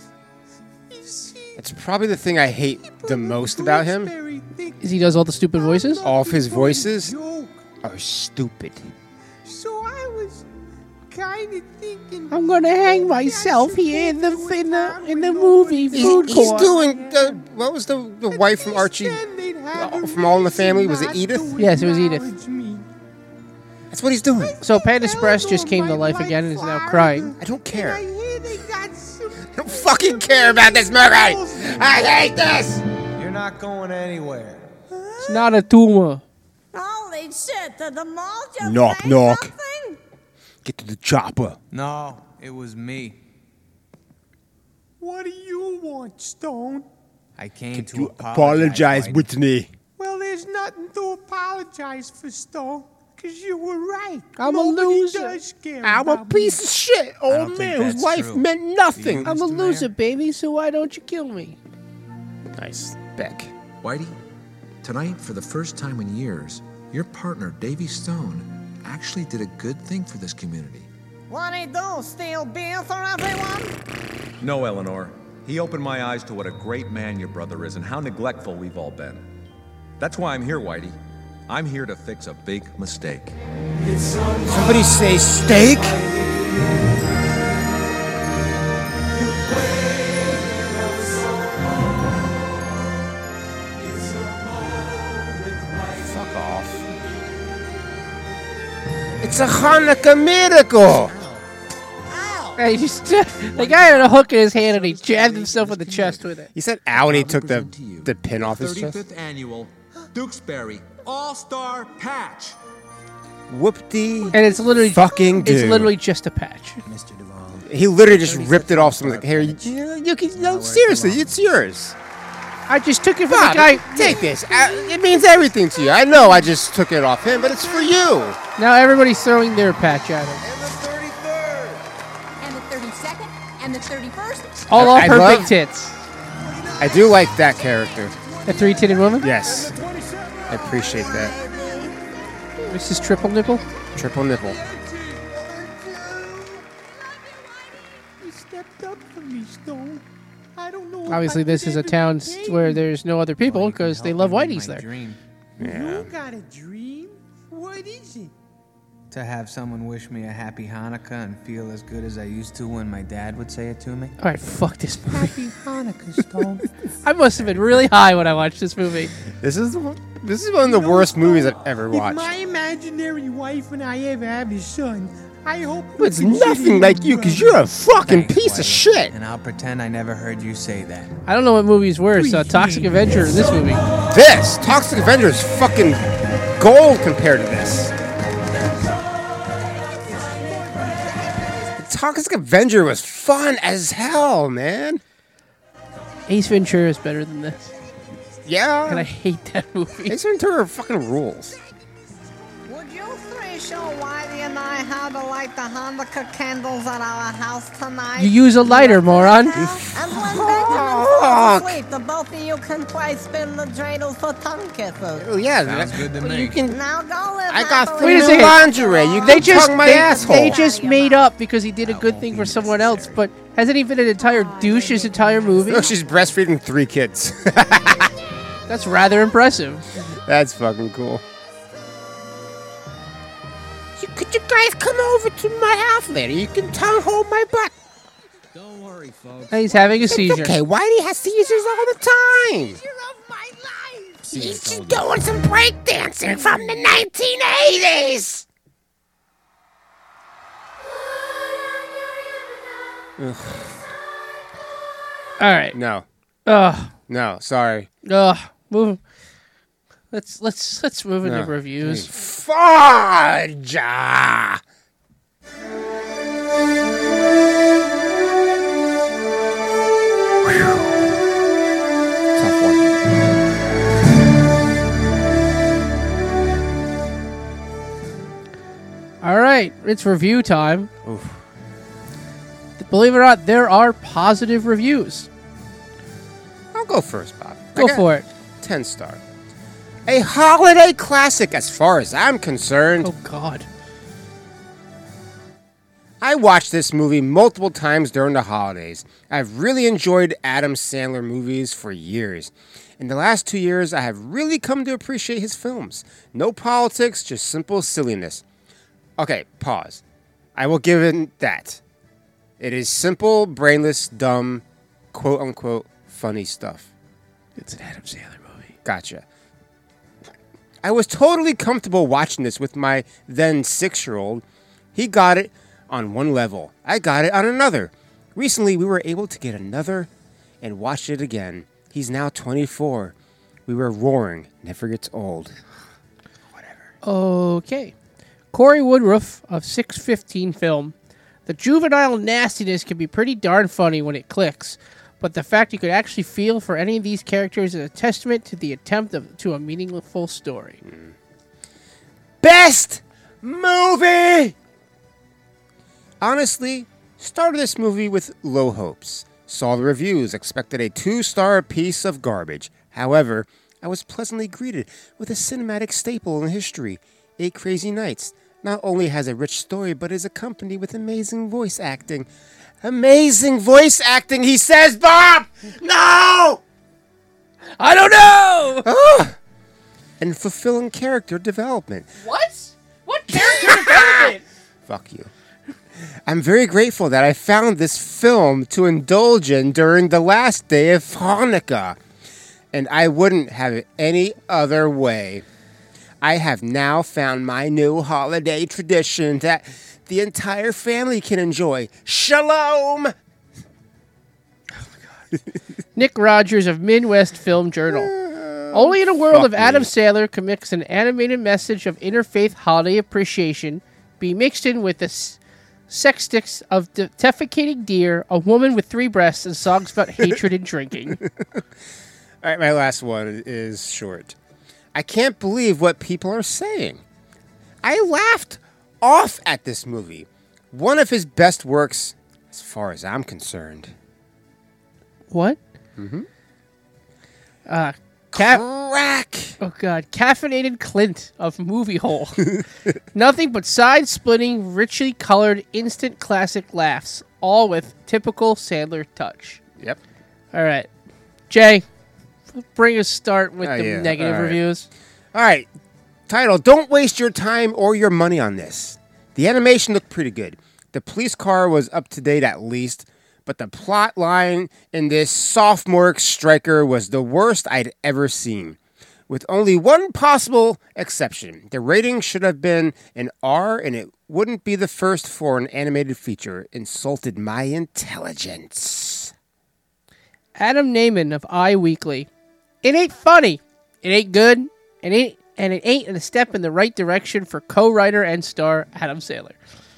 It's probably the thing I hate the most about him. Is he does all the stupid voices? All of his voices are stupid. So I was kind of thinking. I'm gonna hang myself here in the movie food He's court. doing what was the wife from Archie from All in the Family? Was it Edith? Yes, it was Edith. That's what he's doing. So Panda Express just came to life again and is now crying. I don't care. I don't fucking care about this movie. I hate this. You're not going anywhere. It's not a tumor. Holy shit, did the mall just Knock, say knock. something? Get to the chopper. No, it was me. What do you want, Stone? I came Could to you apologize, apologize, Whitney? Well, there's nothing to apologize for, Stone. Because you were right. I'm Nobody a loser. does care I'm a about piece me. of shit. don't Old think man whose that's life true. meant nothing. Do you, I'm a Mr. loser, Mayor? baby, so why don't you kill me? Nice. Beck. Whitey, tonight, for the first time in years, your partner, Davy Stone, actually did a good thing for this community. What'd he do? Steal beer for everyone? No, Eleanor. He opened my eyes to what a great man your brother is and how neglectful we've all been. That's why I'm here, Whitey. I'm here to fix a big mistake. Somebody say steak? Fuck off. It's a Hanukkah miracle. Hey, the guy had a hook in his hand and he jabbed himself in the chest with it. He said ow and he took the pin off his chest. 35th annual Dukesbury All-Star Patch. Whoop-dee. And it's literally fucking dude. It's literally just a patch. He literally just ripped it off someone's hair. You can, no, seriously, it's yours. I just took it from Bob, the guy. Take this. It means everything to you. I know I just took it off him, but it's for you. Now everybody's throwing their patch at him. And the 32nd? And the 31st? All off I her love- big tits. I do like that character. A 3-titted woman? Yes. I appreciate that. This is triple nipple? Triple nipple. Obviously, this is a town where there's no other people because they love Whitey's there. You got a dream? What is it? To have someone wish me a happy Hanukkah and feel as good as I used to when my dad would say it to me. All right, fuck this movie. Happy Hanukkah, Stone. I must have been really high when I watched this movie. This is one of the worst movies I've ever watched. If my imaginary wife and I ever have a son, I hope It's nothing like you, because you're a fucking piece of shit. And I'll pretend I never heard you say that. I don't know what movie's worse, Toxic Avenger or this movie. This Toxic Avenger is fucking gold compared to this. Toxic Avenger was fun as hell, man. Ace Ventura is better than this. Yeah. And I hate that movie. Ace Ventura fucking rules. Would you three show Whitey and I how to light the Hanukkah candles at our house tonight? You use a lighter, moron. And when Benjamin falls asleep, the both of you can play spin the dreidel for tongue kisses. Oh, yeah. Sounds good to me. You can, Now go live I got happily. free new lingerie. You can tongue my asshole. They just made up because he did a good thing for someone else, but hasn't he been an entire douche his entire movie? No, she's breastfeeding 3 kids. That's rather impressive. That's fucking cool. Could you guys come over to my house later? You can tongue hold my butt. Don't worry, folks. And he's having a seizure. Okay, Whitey has seizures all the time. He's just doing some breakdancing from the 1980s. All right. No. Ugh. No, sorry. Ugh. Move. Let's move into reviews. Fudge! Tough one. All right, it's review time. Oof. Believe it or not, there are positive reviews. I'll go first, Bob. Go for it. 10-star. A holiday classic as far as I'm concerned. Oh, God. I watched this movie multiple times during the holidays. I've really enjoyed Adam Sandler movies for years. In the last 2 years, I have really come to appreciate his films. No politics, just simple silliness. Okay, pause. I will give it that. It is simple, brainless, dumb, quote-unquote, funny stuff. It's an Adam Sandler movie. Gotcha. I was totally comfortable watching this with my then 6-year-old. He got it on one level. I got it on another. Recently, we were able to get another and watch it again. He's now 24. We were roaring. Never gets old. Okay. Corey Woodruff of 615 Film. The juvenile nastiness can be pretty darn funny when it clicks, but the fact you could actually feel for any of these characters is a testament to the attempt to a meaningful story. Best movie! Honestly, started this movie with low hopes. Saw the reviews, expected a 2-star piece of garbage. However, I was pleasantly greeted with a cinematic staple in history, 8 Crazy Nights. Not only has a rich story, but is accompanied with amazing voice acting. Amazing voice acting, he says, Bob! No! I don't know! And fulfilling character development. What? What character development? Fuck you. I'm very grateful that I found this film to indulge in during the last day of Hanukkah. And I wouldn't have it any other way. I have now found my new holiday tradition that the entire family can enjoy. Shalom! Nick Rogers of Midwest Film Journal. Only in a world of Adam Sandler can mix an animated message of interfaith holiday appreciation be mixed in with the sex sticks of defecating deer, a woman with 3 breasts, and songs about hatred and drinking. All right, my last one is short. I can't believe what people are saying. I laughed off at this movie. One of his best works, as far as I'm concerned. What? Mm-hmm. Crack! Oh, God. Caffeinated Clint of Movie Hole. Nothing but side-splitting, richly colored, instant classic laughs, all with typical Sandler touch. Yep. All right. Jay, bring us start with the yeah. negative All right. reviews. All right. Title, don't waste your time or your money on this. The animation looked pretty good. The police car was up to date at least, but the plot line in this sophomore striker was the worst I'd ever seen. With only one possible exception. The rating should have been an R, and it wouldn't be the first for an animated feature. Insulted my intelligence. Adam Naiman of Eye Weekly. It ain't funny. It ain't good. And it ain't a step in the right direction for co-writer and star Adam Sandler.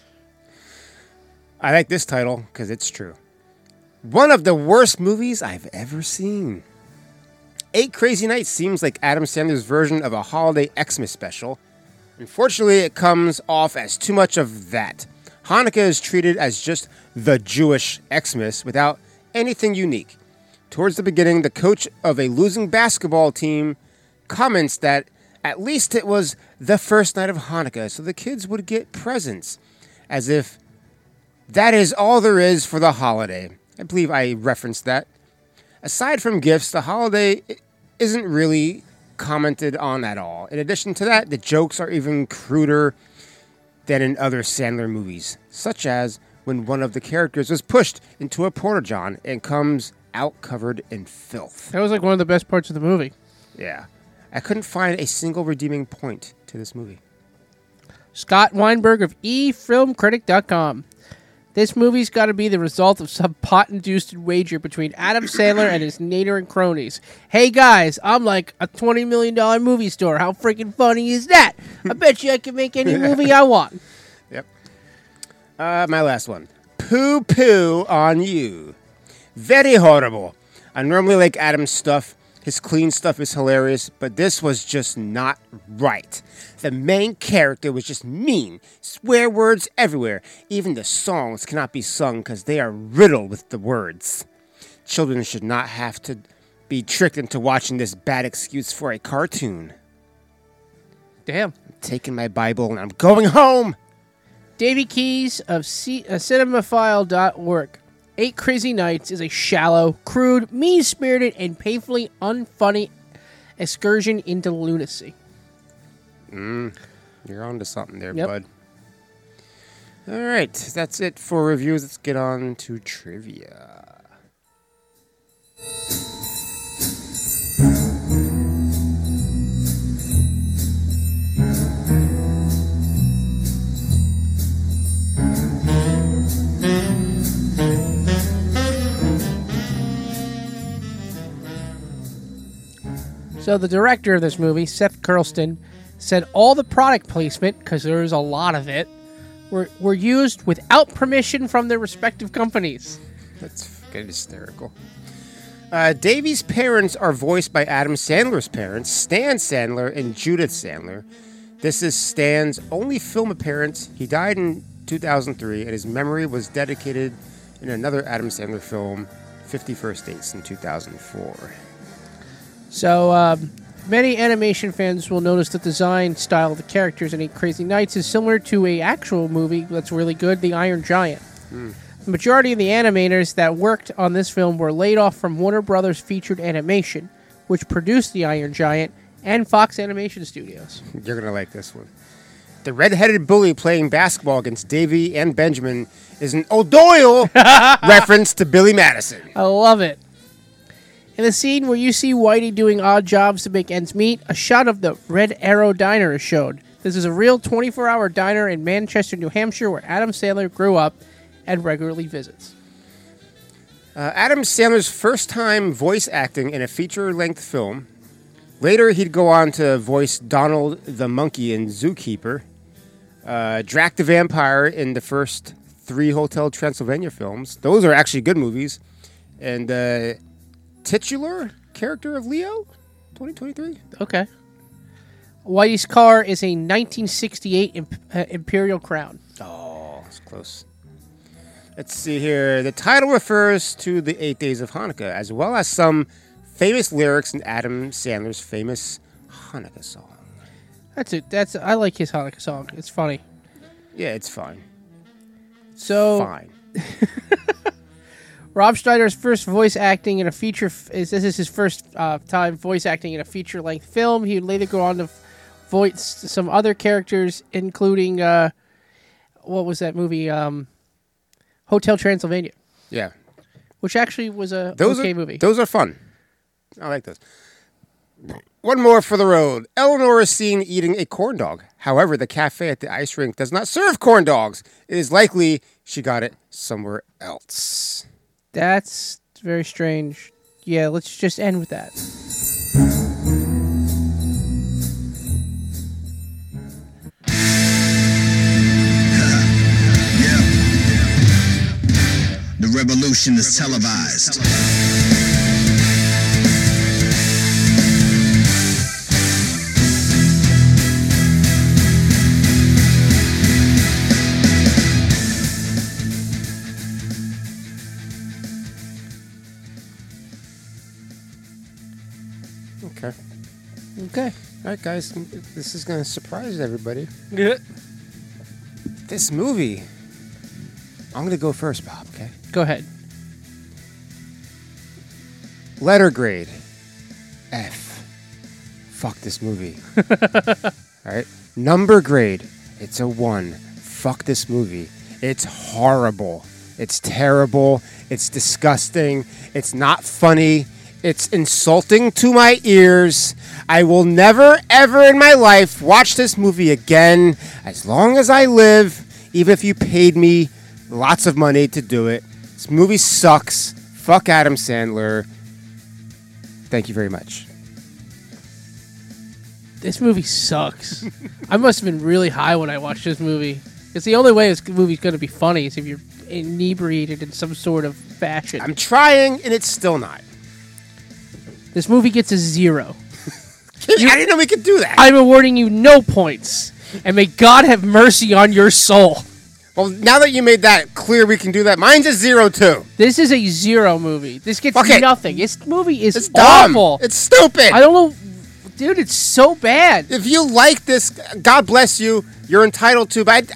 I like this title because it's true. One of the worst movies I've ever seen. 8 Crazy Nights seems like Adam Sandler's version of a holiday Xmas special. Unfortunately, it comes off as too much of that. Hanukkah is treated as just the Jewish Xmas without anything unique. Towards the beginning, the coach of a losing basketball team comments that at least it was the first night of Hanukkah, so the kids would get presents, as if that is all there is for the holiday. I believe I referenced that. Aside from gifts, the holiday isn't really commented on at all. In addition to that, the jokes are even cruder than in other Sandler movies, such as when one of the characters was pushed into a porta-john and comes out covered in filth. That was like one of the best parts of the movie. Yeah. I couldn't find a single redeeming point to this movie. Scott Weinberg of eFilmCritic.com. This movie's got to be the result of some pot-induced wager between Adam Sandler and his Nader and cronies. Hey guys, I'm like a $20 million movie store. How freaking funny is that? I bet you I can make any movie I want. Yep. My last one. Poo Poo on You. Very horrible. I normally like Adam's stuff. His clean stuff is hilarious, but this was just not right. The main character was just mean. Swear words everywhere. Even the songs cannot be sung because they are riddled with the words. Children should not have to be tricked into watching this bad excuse for a cartoon. Damn. I'm taking my Bible and I'm going home. Davey Keys of cinemaphile.org. 8 Crazy Nights is a shallow, crude, mean-spirited, and painfully unfunny excursion into lunacy. You're on to something there, Yep. bud. All right, that's it for reviews. Let's get on to trivia. So the director of this movie, Seth Curlston, said all the product placement, because there's a lot of it, were used without permission from their respective companies. That's fucking hysterical. Davy's parents are voiced by Adam Sandler's parents, Stan Sandler and Judith Sandler. This is Stan's only film appearance. He died in 2003, and his memory was dedicated in another Adam Sandler film, 50 First Dates, in 2004. So, many animation fans will notice the design style of the characters in 8 Crazy Nights is similar to an actual movie that's really good, The Iron Giant. The majority of the animators that worked on this film were laid off from Warner Brothers Featured Animation, which produced The Iron Giant, and Fox Animation Studios. You're going to like this one. The red-headed bully playing basketball against Davy and Benjamin is an O'Doyle reference to Billy Madison. I love it. In the scene where you see Whitey doing odd jobs to make ends meet, a shot of the Red Arrow Diner is showed. This is a real 24-hour diner in Manchester, New Hampshire, where Adam Sandler grew up and regularly visits. Adam Sandler's first time voice acting in a feature-length film. Later, he'd go on to voice Donald the Monkey in Zookeeper, Drac the Vampire in the first 3 Hotel Transylvania films. Those are actually good movies. And titular character of Leo, 2023. Okay. Whitey's car is a 1968 Imperial Crown. Oh, it's close. Let's see here. The title refers to the 8 Days of Hanukkah, as well as some famous lyrics in Adam Sandler's famous Hanukkah song. That's it. I like his Hanukkah song. It's funny. Yeah, it's fine. So Fine. Rob Schneider's first voice acting in a feature. This is his first time voice acting in a feature-length film. He would later go on to voice some other characters, including what was that movie? Hotel Transylvania. Yeah. Which actually was a movie. Those are fun. I like those. One more for the road. Eleanor is seen eating a corn dog. However, the cafe at the ice rink does not serve corn dogs. It is likely she got it somewhere else. That's very strange. Yeah, let's just end with that. The revolution is televised. Okay. All right, guys. This is going to surprise everybody. Yeah. This movie. I'm going to go first, Bob, okay? Go ahead. Letter grade. F. Fuck this movie. All right. Number grade. It's a 1. Fuck this movie. It's horrible. It's terrible. It's disgusting. It's not funny. It's insulting to my ears. I will never, ever in my life watch this movie again as long as I live, even if you paid me lots of money to do it. This movie sucks. Fuck Adam Sandler. Thank you very much. This movie sucks. I must have been really high when I watched this movie. It's the only way this movie's going to be funny is if you're inebriated in some sort of fashion. I'm trying, and it's still not. This movie gets a 0. I didn't know we could do that. I'm awarding you no points. And may God have mercy on your soul. Well, now that you made that clear we can do that, mine's a 0 too. This is a 0 movie. This gets nothing. This movie is dumb. awful. It's stupid. I don't know. Dude, it's so bad. If you like this, God bless you. You're entitled to, but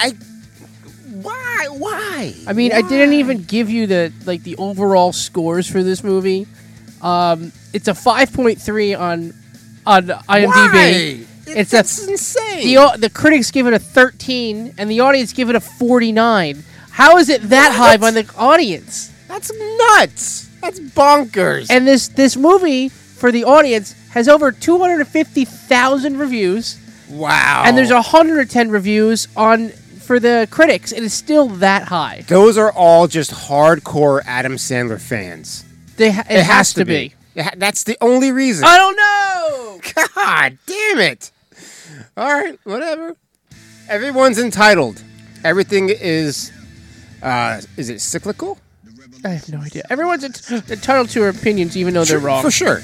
why? I mean, I didn't even give you the overall scores for this movie. It's a 5.3 on IMDb. Why? That's insane. The critics give it a 13, and the audience give it a 49. How is it that high by the audience? That's nuts. That's bonkers. And this movie, for the audience, has over 250,000 reviews. Wow. And there's 110 reviews for the critics. It is still that high. Those are all just hardcore Adam Sandler fans. It has to be. That's the only reason. I don't know. God damn it. All right, whatever. Everyone's entitled. Everything is it cyclical? I have no idea. Everyone's entitled to their opinions, even though they're wrong. For sure.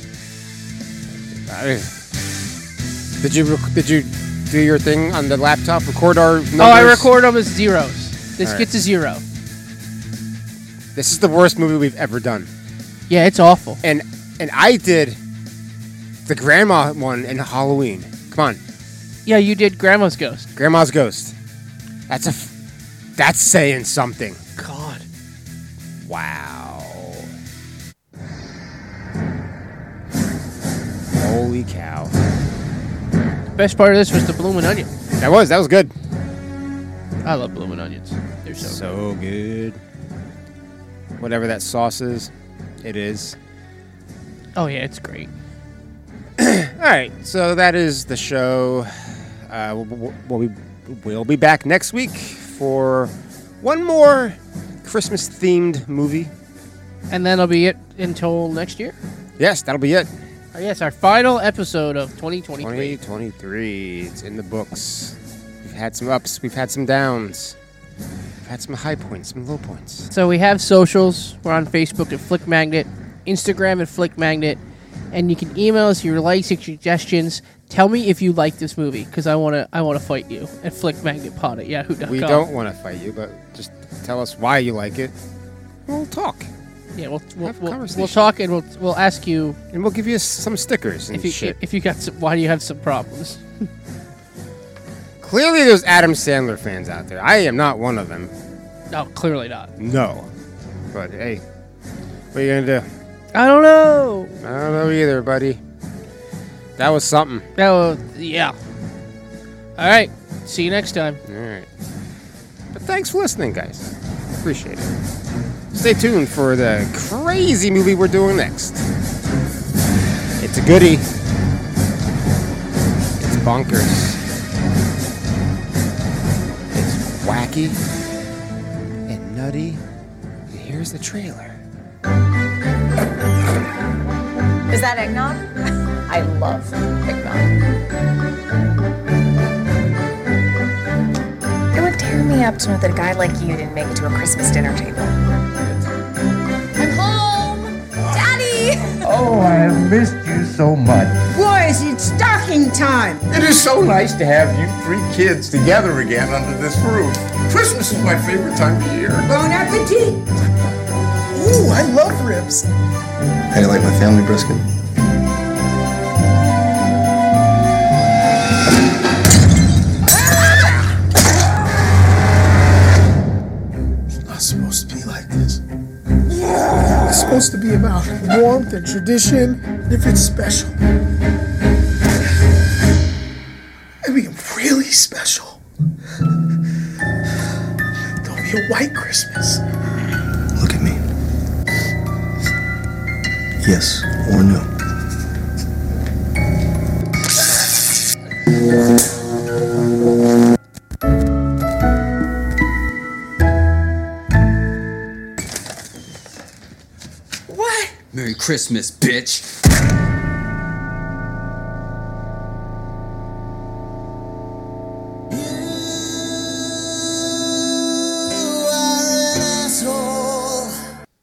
Did you do your thing on the laptop? Record our numbers? Oh, I record them as zeros. This gets a 0. This is the worst movie we've ever done. Yeah, it's awful. And I did the grandma one in Halloween. Come on. Yeah, you did Grandma's Ghost. Grandma's Ghost. That's saying something. God. Wow. Holy cow. The best part of this was the bloomin' onion. That was good. I love bloomin' onions. They're so good. Whatever that sauce is, it is. Oh, yeah, it's great. All right, so that is the show. We'll be back next week for one more Christmas-themed movie. And that'll be it until next year? Yes, that'll be it. Yes, our final episode of 2023. 2023. It's in the books. We've had some ups. We've had some downs. We've had some high points, some low points. So we have socials. We're on Facebook at Flick Magnet, Instagram at Flick Magnet, and you can email us your likes and suggestions. Tell me if you like this movie, because I want to fight you at flickmagnetpod@yahoo.com. We don't want to fight you, but just tell us why you like it. We'll talk. Yeah, we'll talk, and we'll ask you, and we'll give you some stickers and shit. If you got why do you have some problems? Clearly, there's Adam Sandler fans out there. I am not one of them. No, clearly not. No, but hey, What are you gonna do? I don't know. I don't know either, buddy. That was something. That was, yeah. All right. See you next time. All right. But thanks for listening, guys. Appreciate it. Stay tuned for the crazy movie we're doing next. It's a goodie. It's bonkers. It's wacky and nutty. And here's the trailer. Is that eggnog? I love eggnog. It would tear me up to know that a guy like you didn't make it to a Christmas dinner table. I'm home! Daddy! Oh, I have missed you so much. Boys, it's stocking time. It is so nice to have you three kids together again under this roof. Christmas is my favorite time of year. Bon appetit. Ooh, I love ribs. How do you like my family brisket? It's not supposed to be like this. It's supposed to be about warmth and tradition, and if it's special. I mean, really special. Don't be a white Christmas. Look at me. Yes or no? What? Merry Christmas, bitch.